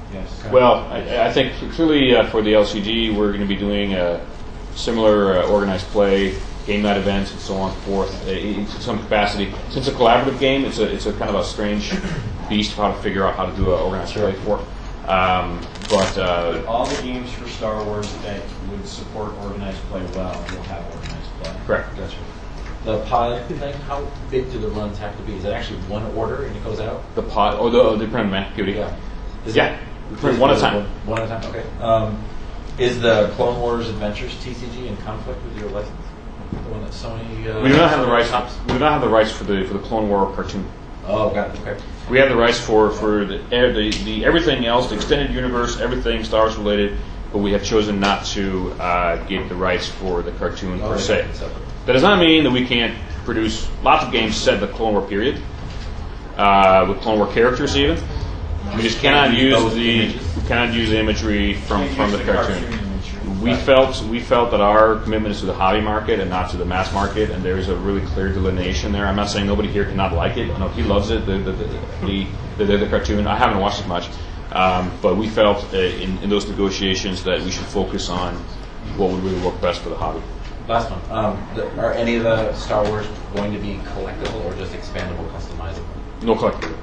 Yes. Well, I, I think clearly uh, for the L C G, we're going to be doing a similar uh, organized play, game night events, and so on and so forth, uh, in some capacity. Since it's a collaborative game, it's a it's a kind of a strange beast of how to figure out how to do an organized play for. Um, but, uh, but all the games for Star Wars that would support organized play well will have organized play. Correct. Gotcha. The pod thing, how big do the runs have to be? Is it actually one order and it goes out? The pod, or the the print man, beauty. Yeah. Is yeah. It, print one at a time. One, one at a time. Okay. Um, is the Clone Wars Adventures T C G in conflict with your license? The one that Sony. Uh, we do not have the rights. We do not have the rights for the for the Clone War cartoon. Oh, got it. Okay. We have the rights for for the, the the everything else, the extended universe, everything Star Wars related, but we have chosen not to uh, get the rights for the cartoon oh, per se. So. That does not mean that we can't produce lots of games set in the Clone War period, uh, with Clone War characters even. We just cannot use the cannot use the imagery from, from the cartoon. We felt we felt that our commitment is to the hobby market and not to the mass market, and there is a really clear delineation there. I'm not saying nobody here cannot like it. No, he loves it. The the the, the, the, the cartoon. I haven't watched it much, um, but we felt uh, in, in those negotiations that we should focus on what would really work best for the hobby. Last one. Um, the, are any of the Star Wars going to be collectible or just expandable, customizable? No collectible.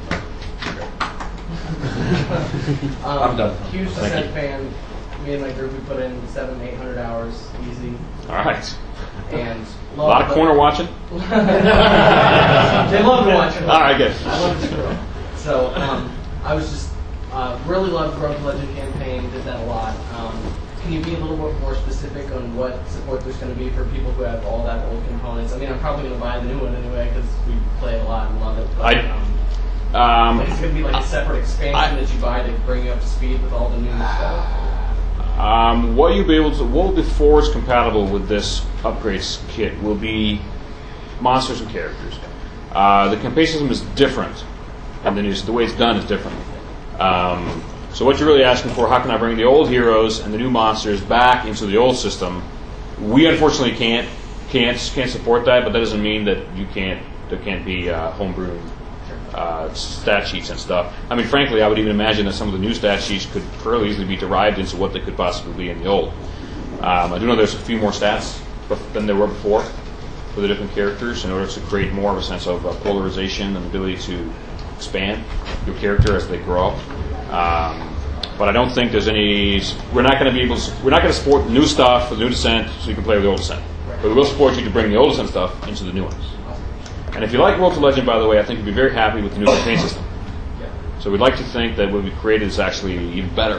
um, I'm done. Huge Thank Descent you. fan. Me and my group, we put in seven, eight hundred hours easy. All right. And a lot of corner watching. They love to watch it. All right, good. I love to screw up. So um, I was just uh, really loved Rogue Legend campaign. Did that a lot. Um, can you be a little bit more specific on what support there's going to be for people who have all that old components? I mean, I'm probably going to buy the new one anyway because we play it a lot and love it. But, I. um, Um, like it's going to be like a separate expansion I, that you buy to bring you up to speed with all the new stuff. Um, what you'll be able to, what will be forwards compatible with this upgrades kit will be monsters and characters. Uh, the campaign system is different, and the, new, the way it's done is different. Um, so what you're really asking for, how can I bring the old heroes and the new monsters back into the old system? We unfortunately can't can't can't support that, but that doesn't mean that you can't. There can't be uh, homebrewed Uh, stat sheets and stuff. I mean, frankly, I would even imagine that some of the new stat sheets could fairly easily be derived into what they could possibly be in the old. Um, I do know there's a few more stats than there were before for the different characters in order to create more of a sense of uh, polarization and ability to expand your character as they grow. Um, but I don't think there's any. We're not going to be able. To, we're not going to support the new stuff for the new Descent, so you can play with the old Descent. But we will support you to bring the old Descent stuff into the new ones. And if you like World of Legend, by the way, I think you'd be very happy with the new campaign system. So we'd like to think that what we created is actually even better.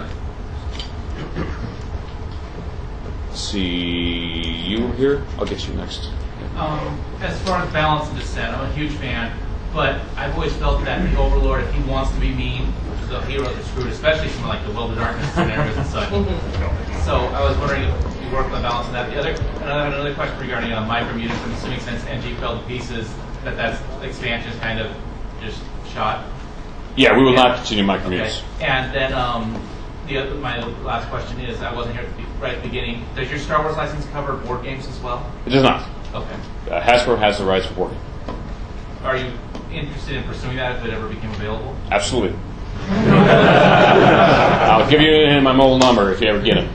Let's see, you here? I'll get you next. Um, as far as Balance and Descent, I'm a huge fan, but I've always felt that the Overlord, if he wants to be mean, the heroes are screwed, especially some like the Will of Darkness scenarios and such. So I was wondering if you work on the balance of that. The other, and I have another question regarding uh, Micromutants. I'm assuming since N G fell to pieces, that that expansion is kind of just shot. Yeah, we will and, not continue Micromutants. Okay. And then um, the other, my last question is, I wasn't here at the, right at the beginning. Does your Star Wars license cover board games as well? It does not. Okay. Uh, Hasbro has the rights for board games. Are you interested in pursuing that if it ever became available? Absolutely. I'll give you my mobile number if you ever get it.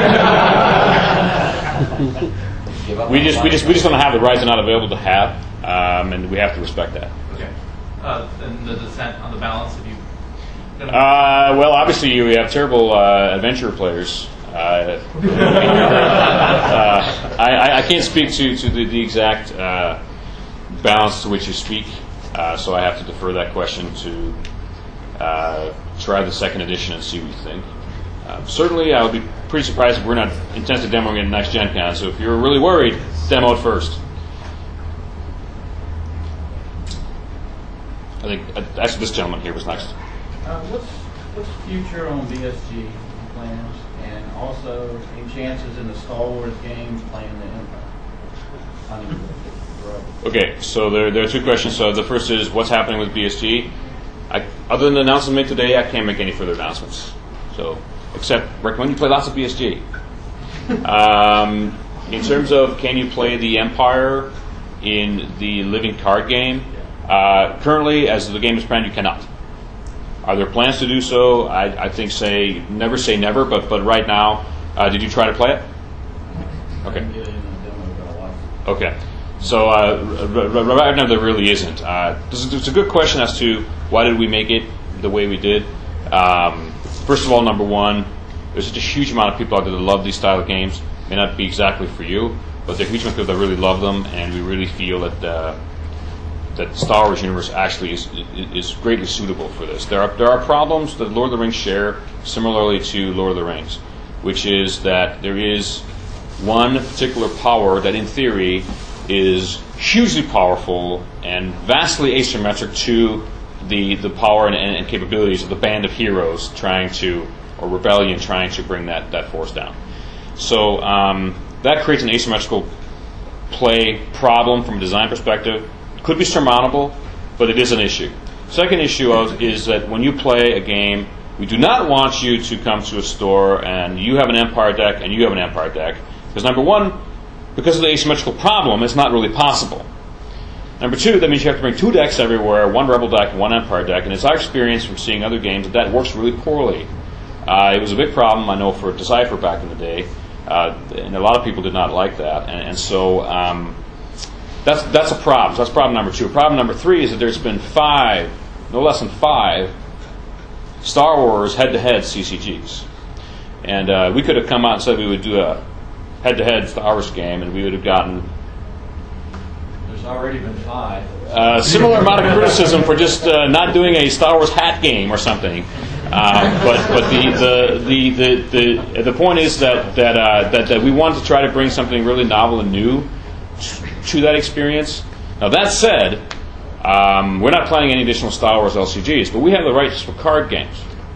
we just we just we just don't have the rights; they're not available to have, um, and we have to respect that. Okay. Uh, and the Descent on the balance, if you. Uh, well, obviously you have terrible uh, adventure players. Uh, uh, I, I can't speak to, to the, the exact uh, balance to which you speak, uh, so I have to defer that question to uh, try the second edition and see what you think. Uh, certainly, I would be pretty surprised if we're not intent to demoing it in next Gen Con, so if you're really worried, demo it first. I think uh, actually this gentleman here was next. Uh, what's what's the future on B S G plans, and also any chances in the Star Wars games playing the Empire? I mean, Okay, so there, there are two questions. So the first is, what's happening with B S G? I, other than the announcement made today, I can't make any further announcements. So, except recommend you play lots of B S G. Um, in terms of can you play the Empire in the living card game, uh, currently, as the game is planned, you cannot. Are there plans to do so? I, I think say never say never, but but right now, uh, did you try to play it? Okay. Okay. So uh, r- r- right now there really isn't. Uh, it's a good question as to why did we make it the way we did. Um, first of all, number one, there's such a huge amount of people out there that love these style of games. May not be exactly for you, but there are a huge amount of people that really love them, and we really feel that uh, that the Star Wars universe actually is is greatly suitable for this. There are there are problems that Lord of the Rings share similarly to Lord of the Rings, which is that there is one particular power that in theory is hugely powerful and vastly asymmetric to the the power and, and, and capabilities of the band of heroes trying to, or rebellion trying to bring that, that force down. So um, that creates an asymmetrical play problem from a design perspective. Could be surmountable, but it is an issue. Second issue of, is that when you play a game, we do not want you to come to a store and you have an Empire deck and you have an Empire deck. Because number one, because of the asymmetrical problem, it's not really possible. Number two, that means you have to bring two decks everywhere, one Rebel deck and one Empire deck, and it's our experience from seeing other games that that works really poorly. Uh, it was a big problem, I know, for Decipher back in the day, uh, and a lot of people did not like that, and, and so um, that's that's a problem. So that's problem number two. Problem number three is that there's been five, no less than five, Star Wars head-to-head C C Gs, and uh, we could have come out and said we would do a head-to-head Star Wars game, and we would have gotten There's already been five. a similar amount of criticism for just uh, not doing a Star Wars hat game or something. Uh, but but the the, the, the, the the point is that that, uh, that that we want to try to bring something really novel and new to that experience. Now that said, um, we're not planning any additional Star Wars L C Gs, but we have the rights for card games,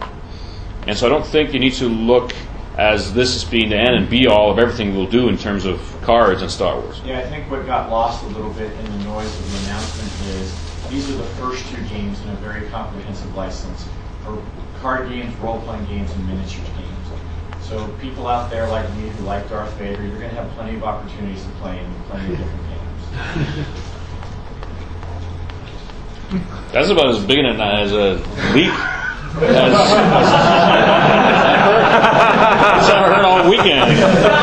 and so I don't think you need to look as this as being the end and be all of everything we'll do in terms of cards and Star Wars. Yeah, I think what got lost a little bit in the noise of the announcement is these are the first two games in a very comprehensive license for card games, role-playing games, and miniatures games. So people out there like me who like Darth Vader, you're going to have plenty of opportunities to play in plenty of different games. That's about as big an as a leak as I've heard all weekend.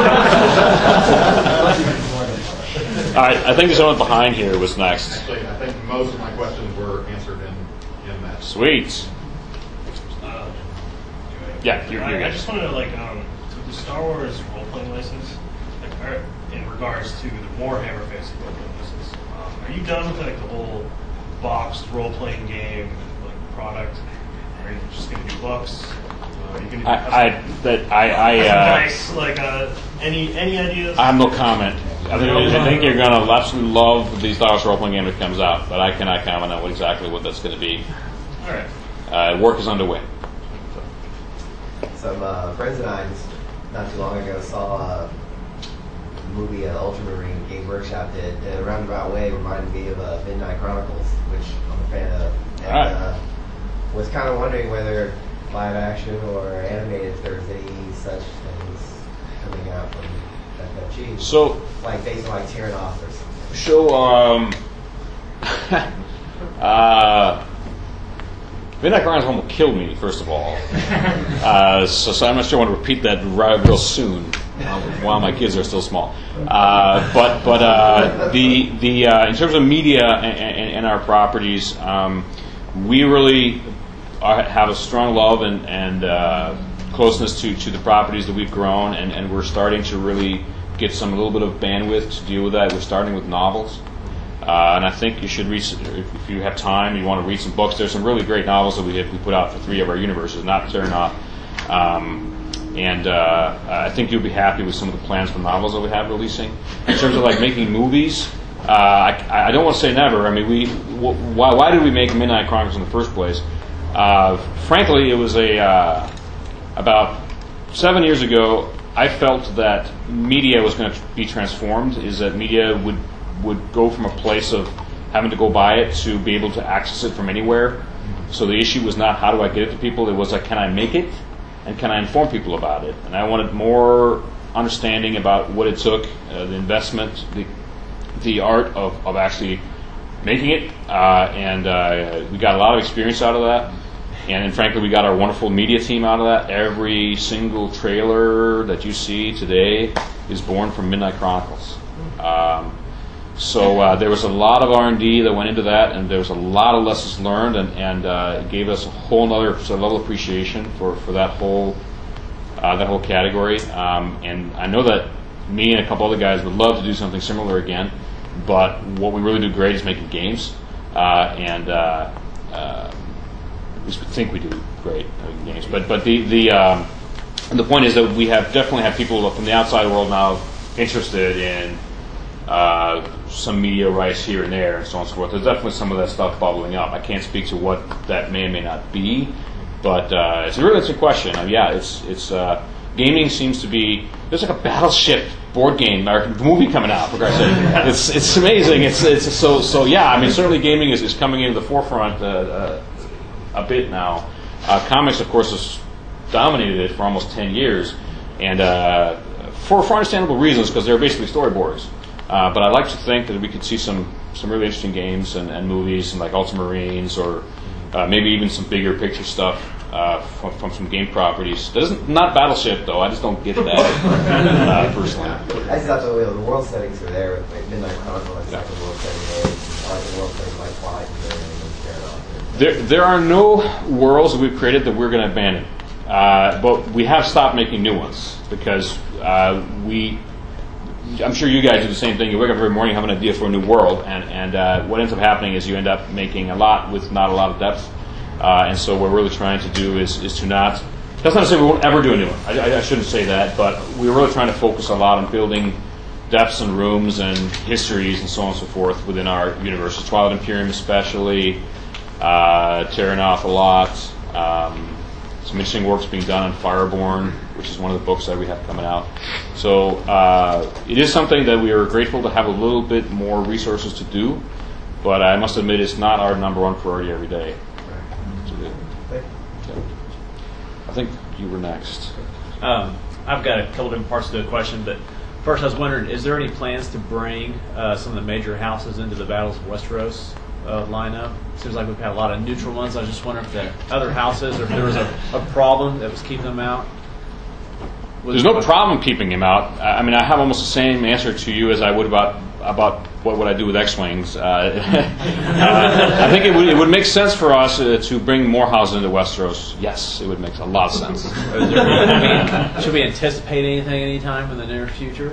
All right, I think the gentleman behind here was next. Actually, I think most of my questions were answered in, in that. Sweet. Uh, Yeah, you're, I, you're I good. just want to like um, with the Star Wars role-playing license, like, are, in regards to the Warhammer Fantasy role-playing license, um, are you done with like the whole boxed role-playing game like product? Are you just going to do books? Uh, are you going to do I, I, that, I, I, uh, dice? Like uh, any any ideas? I have no comment. I think, I think you're going to absolutely love the Star Wars role-playing game that comes out, but I cannot comment on what exactly what that's going to be. All right. Uh, work is underway. Some uh, friends and I just not too long ago saw a movie uh, Ultramarine Game Workshop did in a roundabout way reminded me of uh, Midnight Chronicles, which I'm a fan of. And All right. uh, was kind of wondering whether live action or animated, if there's any such things coming out from F F G. So, like based on like Tyrannosaurus or something. So, um, uh, Midnight Chronicles will kill me, first of all. Uh, so, so I'm not sure I want to repeat that right real soon uh, while my kids are still small. Uh, but but uh, the the uh, in terms of media and, and, and our properties, um, we really are, have a strong love and, and uh, closeness to, to the properties that we've grown, and, and we're starting to really get some a little bit of bandwidth to deal with that. We're starting with novels. Uh, and I think you should read, if you have time, you want to read some books. There's some really great novels that we have, we put out for three of our universes, not they're not. Um, and uh, I think you'll be happy with some of the plans for novels that we have releasing. In terms of like making movies, uh, I, I don't want to say never. I mean, we wh- why, why did we make Midnight Chronicles in the first place? Uh, frankly, it was a uh, about seven years ago. I felt that media was going to be transformed. Is that media would would go from a place of having to go buy it to be able to access it from anywhere. So the issue was not how do I get it to people, it was like, can I make it and can I inform people about it? And I wanted more understanding about what it took, uh, the investment, the the art of, of actually making it, uh, and uh, we got a lot of experience out of that. and, and frankly, we got our wonderful media team out of that. Every single trailer that you see today is born from Midnight Chronicles. Um, so uh, there was a lot of R and D that went into that, and there was a lot of lessons learned, and, and uh, it gave us a whole other sort of level of appreciation for, for that whole uh, that whole category. Um, and I know that me and a couple other guys would love to do something similar again, but what we really do great is making games, uh, and uh, uh, at least we think we do great making games. But but the the um, the point is that we have definitely have people from the outside world now interested in uh, some media rights here and there and so on and so forth. There's definitely some of that stuff bubbling up. I can't speak to what that may or may not be, but uh, it's a really interesting question. I mean, yeah, it's it's uh, gaming seems to be there's like a Battleship board game or movie coming out. For Christ's sake, it's it's amazing. It's it's so so yeah. I mean, certainly gaming is, is coming into the forefront uh, uh, a bit now. Uh, comics, of course, has dominated it for almost ten years, and uh, for for understandable reasons because they're basically storyboards. Uh, but I'd like to think that we could see some, some really interesting games and, and movies, and like Ultramarines, or uh, maybe even some bigger picture stuff uh, from, from some game properties. That isn't not Battleship though. I just don't get that uh, personally. I just thought the, the world settings are there with like Midnight Chronicle. That's yeah. the world setting is. I like the world setting like Twilight and There, there are no worlds that we've created that we're going to abandon, uh, but we have stopped making new ones because uh, we. I'm sure you guys do the same thing. You wake up every morning, have an idea for a new world, and and uh, what ends up happening is you end up making a lot with not a lot of depth. Uh, and so what we're really trying to do is is to not. That's not to say we won't ever do a new one. I, I shouldn't say that, but we're really trying to focus a lot on building depths and rooms and histories and so on and so forth within our universes. Twilight Imperium especially, uh, Terranoth a lot. Um, some interesting work's being done on Fireborn, which is one of the books that we have coming out. So uh, it is something that we are grateful to have a little bit more resources to do, but I must admit it's not our number one priority every day. Okay. I think you were next. Um, I've got a couple different parts to the question, but first I was wondering, is there any plans to bring uh, some of the major houses into the Battles of Westeros uh, lineup? Seems like we've had a lot of neutral ones. I was just wondering if the other houses, or if there was a, a problem that was keeping them out. Was There's no problem keeping him out. I mean, I have almost the same answer to you as I would about about what would I do with X-Wings. Uh, uh, I think it would, it would make sense for us uh, to bring more houses into Westeros. Yes, it would make a lot of sense. Is there, I mean, should we anticipate anything anytime in the near future?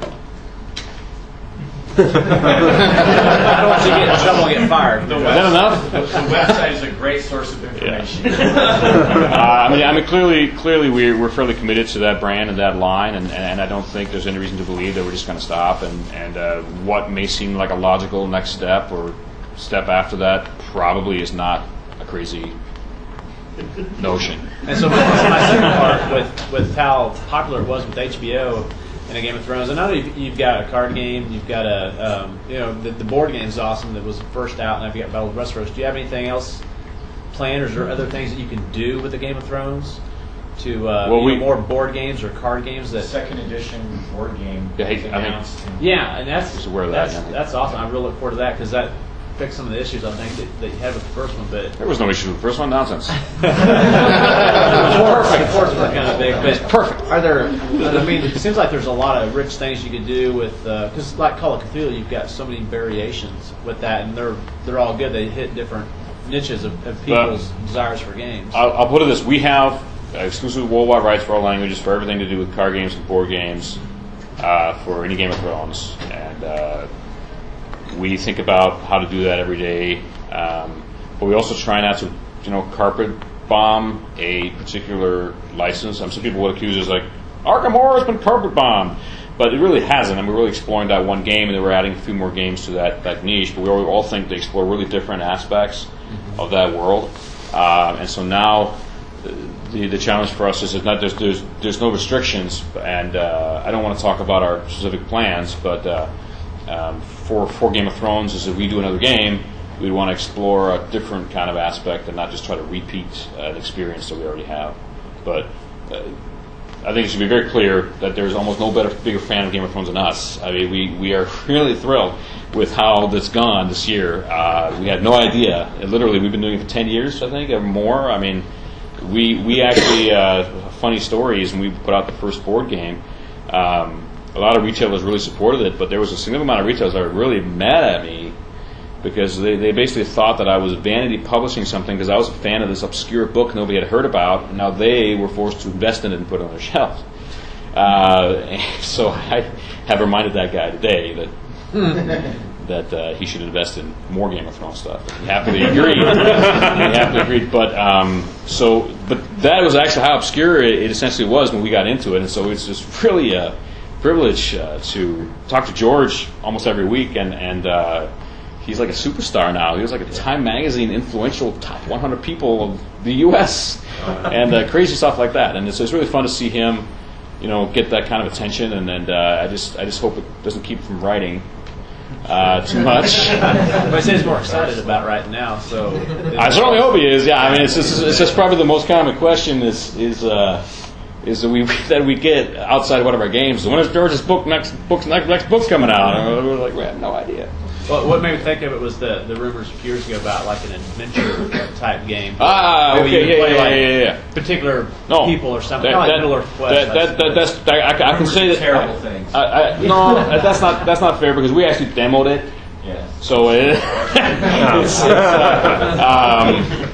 I don't want you to get in trouble and get fired. The Is that enough? The, the website is a great source of information. uh, I mean, I mean, clearly, clearly, we're we're fairly committed to that brand and that line, and, and I don't think there's any reason to believe that we're just going to stop. And and uh, what may seem like a logical next step or step after that probably is not a crazy notion. And so my, my second part with with how popular it was with H B O. And a Game of Thrones. I know you've, you've got a card game. You've got a, um, you know, the, the board game is awesome. That was first out, and I've got Battle of Westeros. Do you have anything else planned, or is there other things that you can do with the Game of Thrones to uh, well, we, know, more board games or card games? That second edition board game. Yeah, I announced. Yeah, and that's that's, that, that's awesome. I really look forward to that because that fix some of the issues I think that, that you had with the first one. But there was no issue with the first one. Nonsense. Perfect. The first one kind of big, but perfect. Are there? I mean, it seems like there's a lot of rich things you could do with because, uh, like Call of Cthulhu, you've got so many variations with that, and they're they're all good. They hit different niches of, of people's but desires for games. I'll, I'll put it this: we have exclusive worldwide rights for all languages for everything to do with card games and board games uh, for any Game of Thrones, and. Uh, We think about how to do that every day, um, but we also try not to, you know, carpet bomb a particular license. Um, some people would accuse us like Arkham Horror has been carpet bombed, but it really hasn't. I mean, we're really exploring that one game, and then we're adding a few more games to that, that niche. But we all, all think they explore really different aspects mm-hmm. of that world, uh, and so now the the challenge for us is that not there's there's there's no restrictions, and uh, I don't want to talk about our specific plans, but. Uh, Um, for, for Game of Thrones is if we do another game, we'd want to explore a different kind of aspect and not just try to repeat uh, an experience that we already have. But uh, I think it should be very clear that there's almost no better, bigger fan of Game of Thrones than us. I mean, we, we are really thrilled with how that's gone this year. Uh, we had no idea. It, literally, we've been doing it for ten years, I think, or more. I mean, we we actually uh, funny story is when we put out the first board game. Um, a lot of retailers really supported it, but there was a significant amount of retailers that were really mad at me because they, they basically thought that I was vanity publishing something because I was a fan of this obscure book nobody had heard about, and now they were forced to invest in it and put it on their shelves. Uh, so I have reminded that guy today that that uh, he should invest in more Game of Thrones stuff. He happily agreed. he happily agreed. But um, so, but that was actually how obscure it, it essentially was when we got into it, and so it's just really a privilege uh, to talk to George almost every week, and and uh, he's like a superstar now. He was like a Time Magazine influential top one hundred people of the U S and uh, crazy stuff like that. And it's, it's really fun to see him, you know, get that kind of attention. And then uh, I just I just hope it doesn't keep him from writing uh, too much. But I say he's more excited about writing now, so I certainly hope he is. Yeah, I mean, it's just, it's just probably the most common question is is uh, is that we that we get outside of one of our games. When is George's book next book's next next book's coming out? And we're like, we have no idea. Well, what made me think of it was the, the rumors a few years ago about like an adventure type game. Ah, Maybe okay, you yeah, play yeah, like yeah, yeah, yeah. particular No, people or something. That, Kind that, of like Middle Earth Quest. that, that, that, that's that, I, I can say that terrible things. I, I, no, that's not that's not fair because we actually demoed it. Yes. So it, it's, it's, uh, um,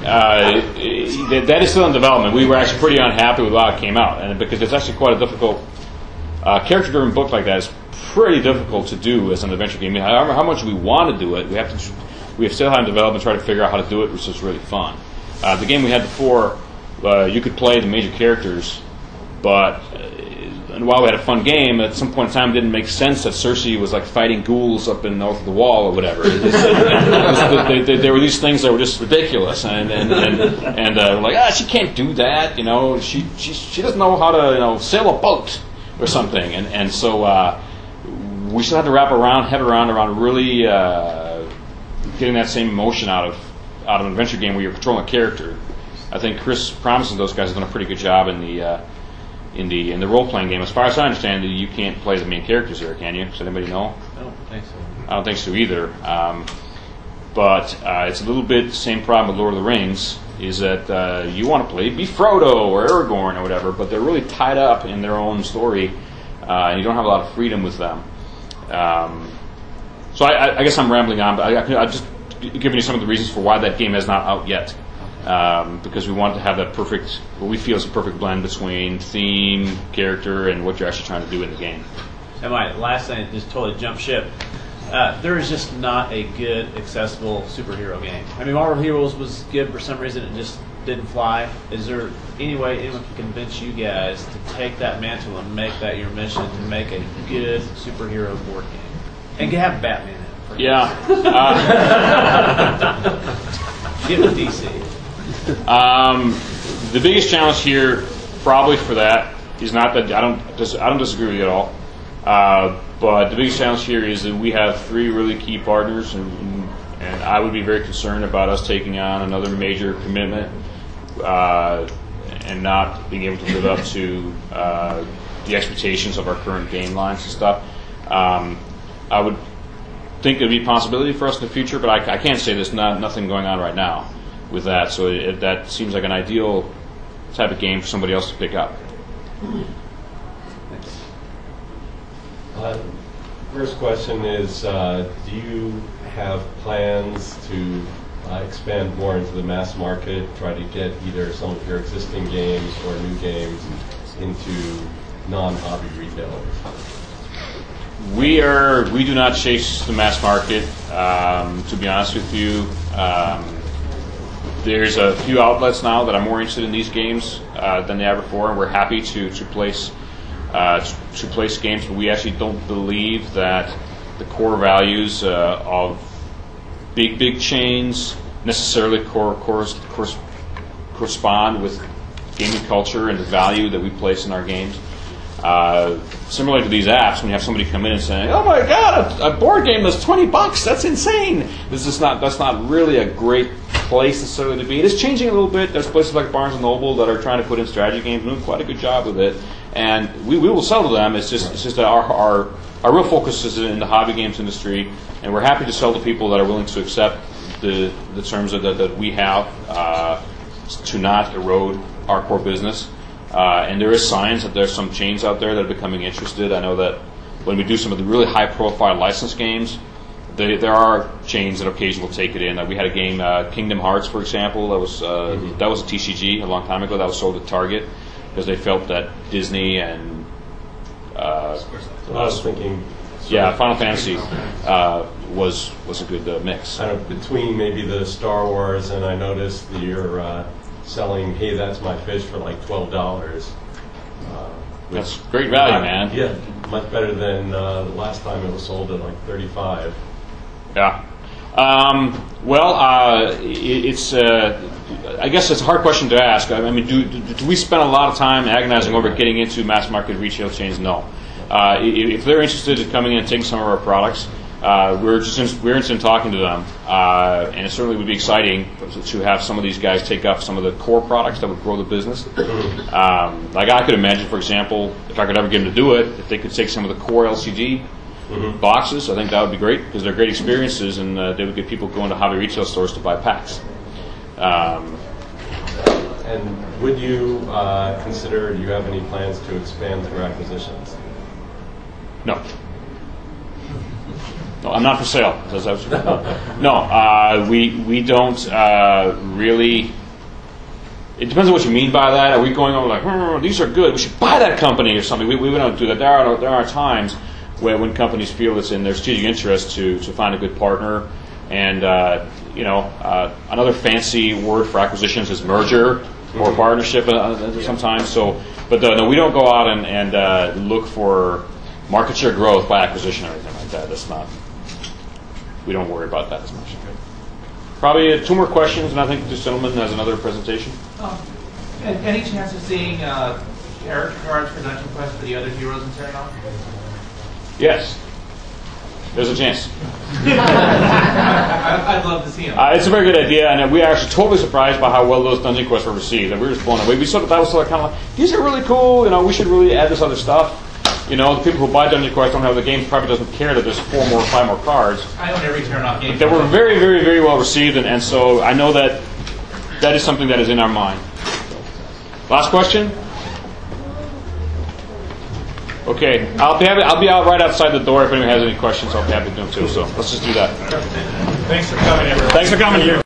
uh, that is still in development. We were actually pretty unhappy with how it came out, and because it's actually quite a difficult uh, character-driven book like that is pretty difficult to do as an adventure game. However, how much we want to do it, we have to we have still had in development try to figure out how to do it, which is really fun. Uh, the game we had before, uh, you could play the major characters, but uh, and while we had a fun game, at some point in time, it didn't make sense that Cersei was like fighting ghouls up in north of the wall or whatever. It just, it was, they, they, there were these things that were just ridiculous, and and and, and uh, like ah, she can't do that, you know. She she she doesn't know how to you know sail a boat or something, and and so uh, we still had to wrap around head around around really uh, getting that same emotion out of out of an adventure game where you're controlling a character. I think Chris Promise and those guys have done a pretty good job in the. Uh, In the in the role playing game, as far as I understand, you can't play the main characters here, can you? Does anybody know? I don't think so. I don't think so either. Um, but uh, it's a little bit the same problem with Lord of the Rings. Is that uh, you want to play be Frodo or Aragorn or whatever, but they're really tied up in their own story, uh, and you don't have a lot of freedom with them. Um, so I, I guess I'm rambling on, but I, I, I'm just giving you some of the reasons for why that game is not out yet. Um, because we want to have that perfect, what we feel is a perfect blend between theme, character, and what you're actually trying to do in the game. And my last thing, just totally jump ship. Uh, there is just not a good, accessible superhero game. I mean, Marvel Heroes was good for some reason; it just didn't fly. Is there any way anyone can convince you guys to take that mantle and make that your mission to make a good superhero board game and have Batman in it? Yeah. Uh, Get with D C. Um, the biggest challenge here, probably for that, is not that I don't dis- I don't disagree with you at all. Uh, but the biggest challenge here is that we have three really key partners, and, and I would be very concerned about us taking on another major commitment uh, and not being able to live up to uh, the expectations of our current game lines and stuff. Um, I would think there'd be a possibility for us in the future, but I, I can't say there's not nothing going on right now with that, so it, that seems like an ideal type of game for somebody else to pick up. Uh, first question is, uh, do you have plans to uh, expand more into the mass market, try to get either some of your existing games or new games into non-hobby retailers? We are we do not chase the mass market, um, to be honest with you. Um, There's a few outlets now that are more interested in these games uh, than they ever before, and we're happy to to place uh, to, to place games. But we actually don't believe that the core values uh, of big big chains necessarily cor- cor- cor- correspond with gaming culture and the value that we place in our games. Uh, similar to these apps, when you have somebody come in and say, "Oh my God, a, a board game that's twenty bucks, that's insane." This is not that's not really a great place necessarily to be. It is changing a little bit. There's places like Barnes and Noble that are trying to put in strategy games, doing quite a good job with it, and we, we will sell to them. It's just it's just that our, our our real focus is in the hobby games industry, and we're happy to sell to people that are willing to accept the the terms that that we have uh, to not erode our core business. Uh, and there is signs that there's some chains out there that are becoming interested. I know that when we do some of the really high-profile licensed games, they, there are chains that occasionally will take it in. Uh, we had a game, uh, Kingdom Hearts, for example, that was uh, mm-hmm. that was a T C G a long time ago. That was sold at Target because they felt that Disney and uh, so I was thinking, yeah, Final Fantasy uh, was was a good uh, mix. Kind of between maybe the Star Wars, and I noticed that you're uh, selling Hey That's My Fish for like twelve dollars. Uh, That's great value, not, man. Yeah, much better than uh, the last time it was sold at like thirty-five. Yeah. Um, well, uh, it, it's. Uh, I guess it's a hard question to ask. I mean, do, do, do we spend a lot of time agonizing over getting into mass market retail chains? No. Uh, if they're interested in coming in and taking some of our products, uh, we're just we're interested in talking to them, uh, and it certainly would be exciting to have some of these guys take up some of the core products that would grow the business. Um, like I could imagine, for example, if I could ever get them to do it, if they could take some of the core L C D mm-hmm. boxes, I think that would be great because they're great experiences, and uh, they would get people going to hobby retail stores to buy packs. Um, and would you uh, consider? Do you have any plans to expand through acquisitions? No. No, I'm not for sale. No, uh, we we don't uh, really. It depends on what you mean by that. Are we going over like, oh, these are good, we should buy that company or something? We, we don't do that. There are there are times where when companies feel it's in their strategic interest to to find a good partner, and uh, you know uh, another fancy word for acquisitions is merger mm-hmm. or partnership uh, sometimes. So, but uh, no, we don't go out and and uh, look for market share growth by acquisition or anything like that. That's not. We don't worry about that as much. Probably uh, two more questions, and I think this gentleman has another presentation. Um, any chance of seeing uh, character cards for Dungeon Quest for the other heroes in Terranor? Yes. There's a chance. I, I'd love to see them. Uh, it's a very good idea, and we are actually totally surprised by how well those Dungeon Quests were received. And we were just blown away. We sort of that was sort of kind of like, these are really cool. You know, we should really add this other stuff. You know, the people who buy Dungeon Quest don't have the game, probably doesn't care that there's four more, five more cards. I own every Terranor game. They were very, very, very well received, and, and so I know that that is something that is in our mind. Last question? Okay, I'll be happy, I'll be out right outside the door if anyone has any questions. I'll be happy to do them too. So let's just do that. Thanks for coming, everyone. Thanks for coming here.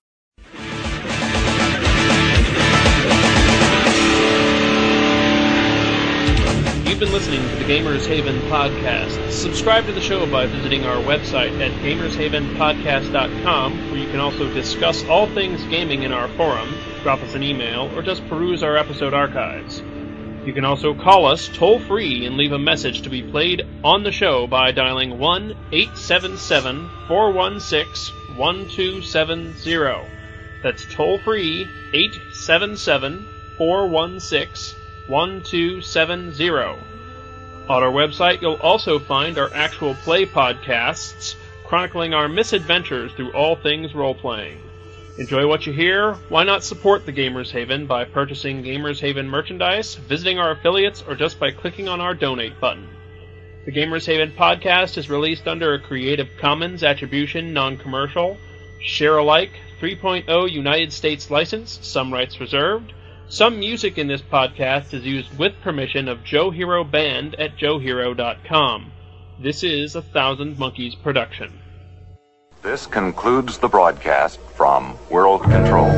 You've been listening to the Gamers Haven podcast. Subscribe to the show by visiting our website at gamers haven podcast dot com, where you can also discuss all things gaming in our forum, drop us an email, or just peruse our episode archives. You can also call us toll-free and leave a message to be played on the show by dialing one eight seven seven, four one six, one two seven zero. That's toll-free, eight seven seven, four one six, one two seven zero. On our website, you'll also find our actual play podcasts, chronicling our misadventures through all things role-playing. Enjoy what you hear? Why not support the Gamers Haven by purchasing Gamers Haven merchandise, visiting our affiliates, or just by clicking on our donate button? The Gamers Haven podcast is released under a Creative Commons Attribution Non-Commercial, Share-alike three point oh United States license, some rights reserved. Some music in this podcast is used with permission of Joe Hero Band at joe hero dot com. This is a Thousand Monkeys production. This concludes the broadcast from World Control.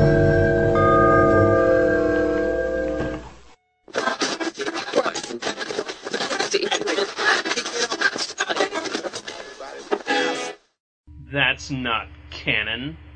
That's not canon.